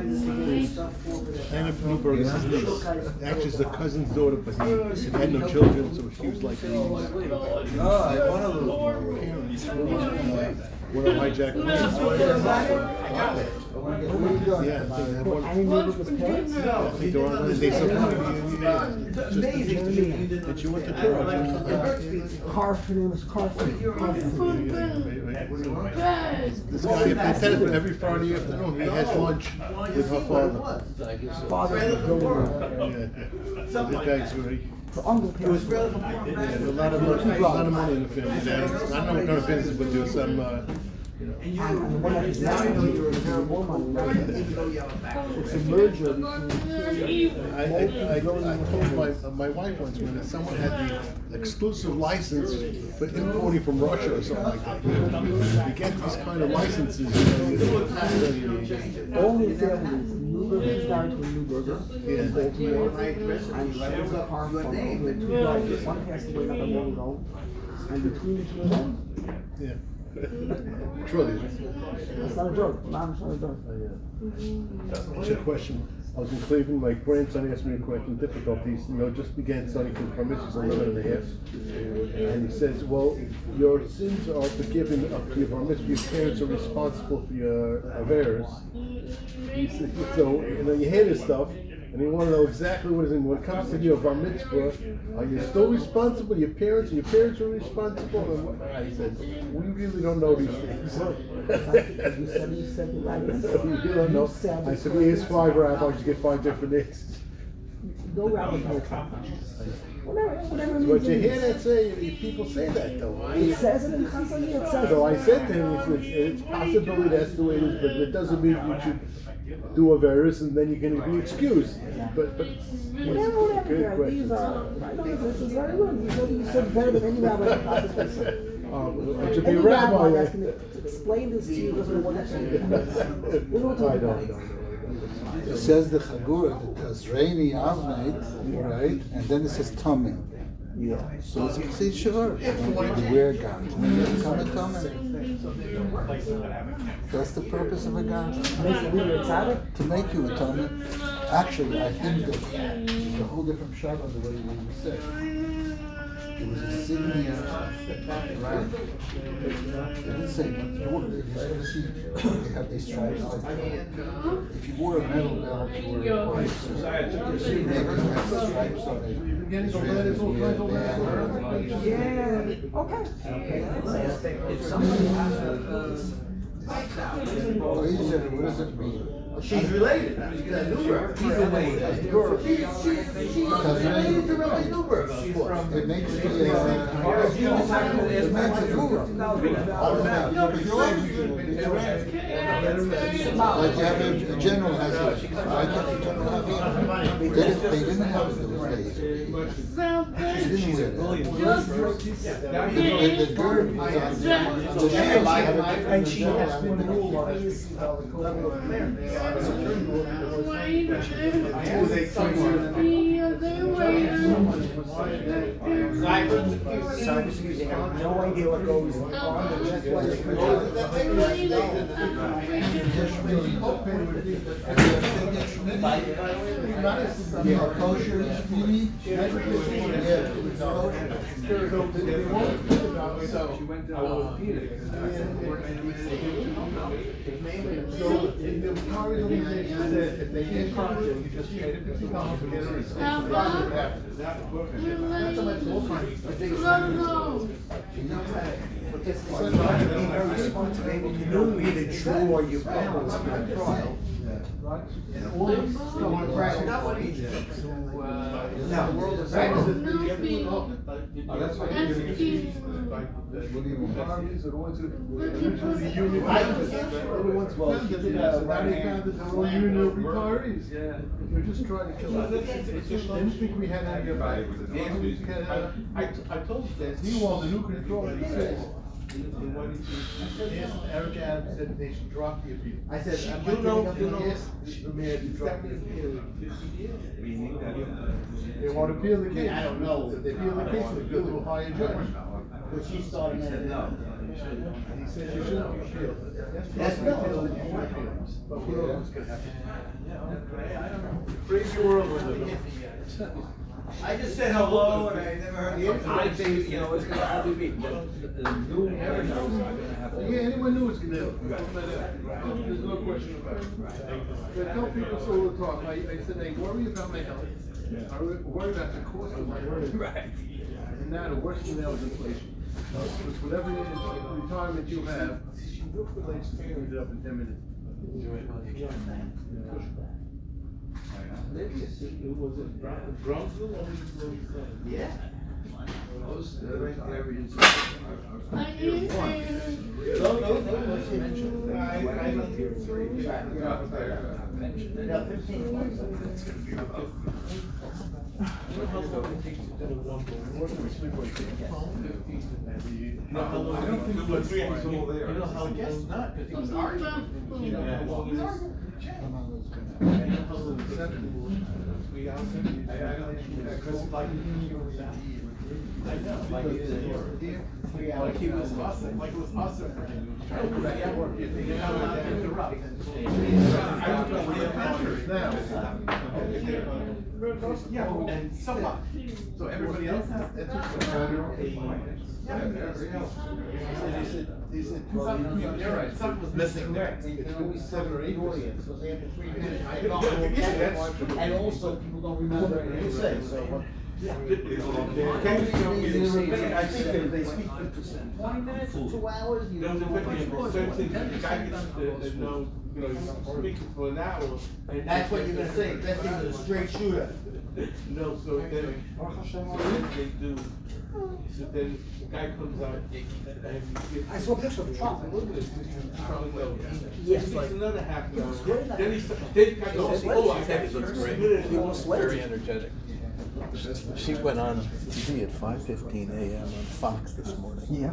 Anna Blueberg's his niece. Actually, it's the cousin's daughter, but he had no children, so she was like, oh, one of the parents one of hijacked yeah, they had one. And he knew it was parents? I think they're on, they said, did you went to church? Carf, her name was Carf. This guy plays tennis every Friday afternoon. He has lunch with her father. Father was a billionaire. Yeah. So this guy's really. Her uncle parents. Yeah, there's a lot of money, a lot of money in the family. There. I don't know what kind of business, but there's some. Uh, And, and the one that is married to is very woman. It's a merger between I, I, I, I told my my wife once when someone had the exclusive license for importing from Russia or something like that. You get these kind of licenses. all his families. Newberger is married to a Newberger in Baltimore, and she was a car from over two brothers. One passed away not that long ago, and between the two of them, Yeah. Truly. it's not a joke. Mom, it's not a joke. What's your question? I was in Cleveland, my grandson asked me a question, difficulties, you know, just began studying for permits, he's eleven and a half. And he says, well, your sins are forgiven up to your bar mitzvah, your parents are responsible for your affairs. He said, so, you know, you hear this stuff, and you want to know exactly what it is. When it comes to your bar mitzvah, are you still responsible? Your parents, your parents are responsible? And what? I said, we really don't know these things. You said you said it like this. We don't know. I said, we asked five rabbis to get five different answers. no rabbi can accomplish. Whatever, whatever it But means. you it hear means. that say, people say that though. It says it in Chazal, it says So I it. said to him, it's, it's, it's possibility that's the way it is, but it doesn't mean you should do a virus and then you can be excused. But, but. Whatever, whatever, Good your ideas question. are, I know this is very good. You said, you said better than any rabbi can possibly say. Um, it should be Any a rabbi rabbi. that's going to explain this to you doesn't know what that's going to do. We don't talk I about don't it. know. It says the Chagura, it does rainy Avneit, right? And then it says Tomim. Yeah. So it's a Chassid Shavar. You wear a garment. You become a Tomim. That's the purpose of a garment. Make you leave it tzaddik? To make you a Tomim. Actually, I think that it's a whole different shot on the way you said. It was a insignia, right? They didn't say, you ever see, they have these stripes like that. If you wore a metal belt, you wore a horse. Maybe you have the stripes on it. Israelis wear a band. Yeah. Okay. If somebody has a, Oh, he said, what does it mean? she's related, she's a Newberg. She's a She's, she's, she's related to Rabbi Newberg. She's from. It makes the, uh, it makes the food. Like you have a, a general has a, I can't, general have a, they didn't, they didn't have it those days. She didn't wear that. The, the gird was on, the shoes had a different And she has general been the had a- highest level of clearance. Cybersecurity, I have no idea what goes on, but that's why it's Yeah, kosher is really, yeah, it's kosher. So she went to orthopedic. So, in the Qatari organization said, if they get caught, you just pay the fifty dollars to get it. You know either true or you balance on the trial. And all this stuff on Friday, not what he did. No. The world is. Oh, that's why you're gonna get What do you mean? Qataris are the ones who, originally the union. They're the ones who did that, so now they founded their own union of retirees. Yeah. They're just trying to kill us. They didn't think we had any of it. They didn't think we had any- I, I told you that, he won the new control, he said, they wanted to, asked Eric Adams said they should drop the appeal. I said, I'm not giving up on this, the mayor to drop the appeal. Meaning that They want to appeal the case. I don't know. If they appeal the case, they go to a higher judge. But she started. He said no. And he said you shouldn't appeal. That's Yes, no. appeal, you should appeal. But who knows what's gonna happen? Crazy world we're living in. I just said hello and I never heard the answer. I think, you know, it's gonna probably be, but the new marriage are gonna have to. Yeah, anyone knew it was gonna happen. There's no question about it. But I tell people so all the time, I, I said, I worry about my health. I worry about the cost of my earnings. Right. And now the worst thing now is inflation. Because whatever retirement you have, look for like, it up in ten minutes. Was it Brownsville or was it? Yeah. Most uh, areas are, are, are. No, no, no, let's mention. I, I lived here three. No, fifteen months. It's gonna be about. No, I don't think it was three hours all there. You know how I guess not, because he was arguing. You know, well, he was arguing. We also. I know, like, he was here. Like he was awesome, like it was awesome for him. He was trying to network it, you know, and interrupt. I don't know what matters now. Yeah, and so what? So everybody else has, that's just a matter of. Yeah, everybody else. He said, he said, something, you're right, something was missing there. It's always seven or eight audience, because they have the three minutes. Yeah, that's true. And also, people don't remember what they say, so. Can you tell me, I think they, they speak Twenty minutes, two hours, you. there was a fifty percent, the guy gets to, to know, you know, he's speaking for an hour. And that's what you're gonna say, that thing is a straight shooter. No, so then, so then they do, so then the guy comes out and he gives. I saw a picture of Trump. Trump, no, he Yes, speaks like- another half an hour. great. Then he, then the guy goes, oh, I got looks great. He was Very sweaty. energetic. She went on T V at five fifteen a m on Fox this morning. Yeah.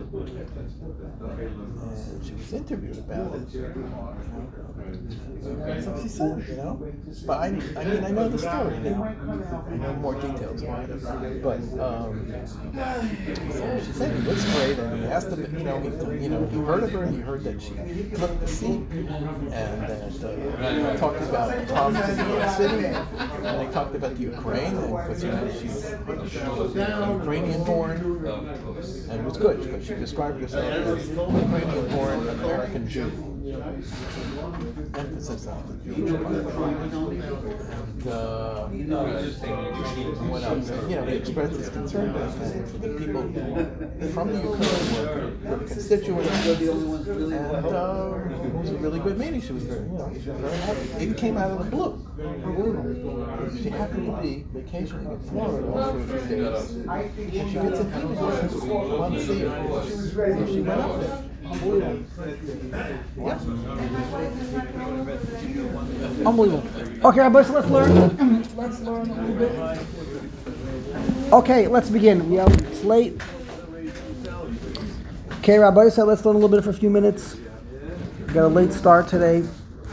And she was interviewed about it. You know? That's what she said, you know? But I, I mean, I know the story now. I know more details about it. But, um, so she said he looks great, and he asked him, you know, he, you know, he heard of her, he heard that she flipped the seat, and that, uh, talked about the problems in New York City, and they talked about the Ukraine, and, because, you know, she's Ukrainian born, and it was good, because she described herself as Ukrainian born American Jew. Emphasis on the Jewish part. And, uh, what else? You know, he expressed his concern for the people who, from the Ukraine were, were constituents, and uh, it was a really good meeting. She was very, you know, she was very happy. It came out of the blue. She happened to be vacationing in Florida for a few days, and she gets an email she wanted to see her. So she went up there. Unbelievable. Yeah. Unbelievable. Okay, Rabbi, so let's learn. Let's learn a little bit. Okay, let's begin. We have, it's late. Okay, Rabbi, so let's learn a little bit for a few minutes. We got a late start today.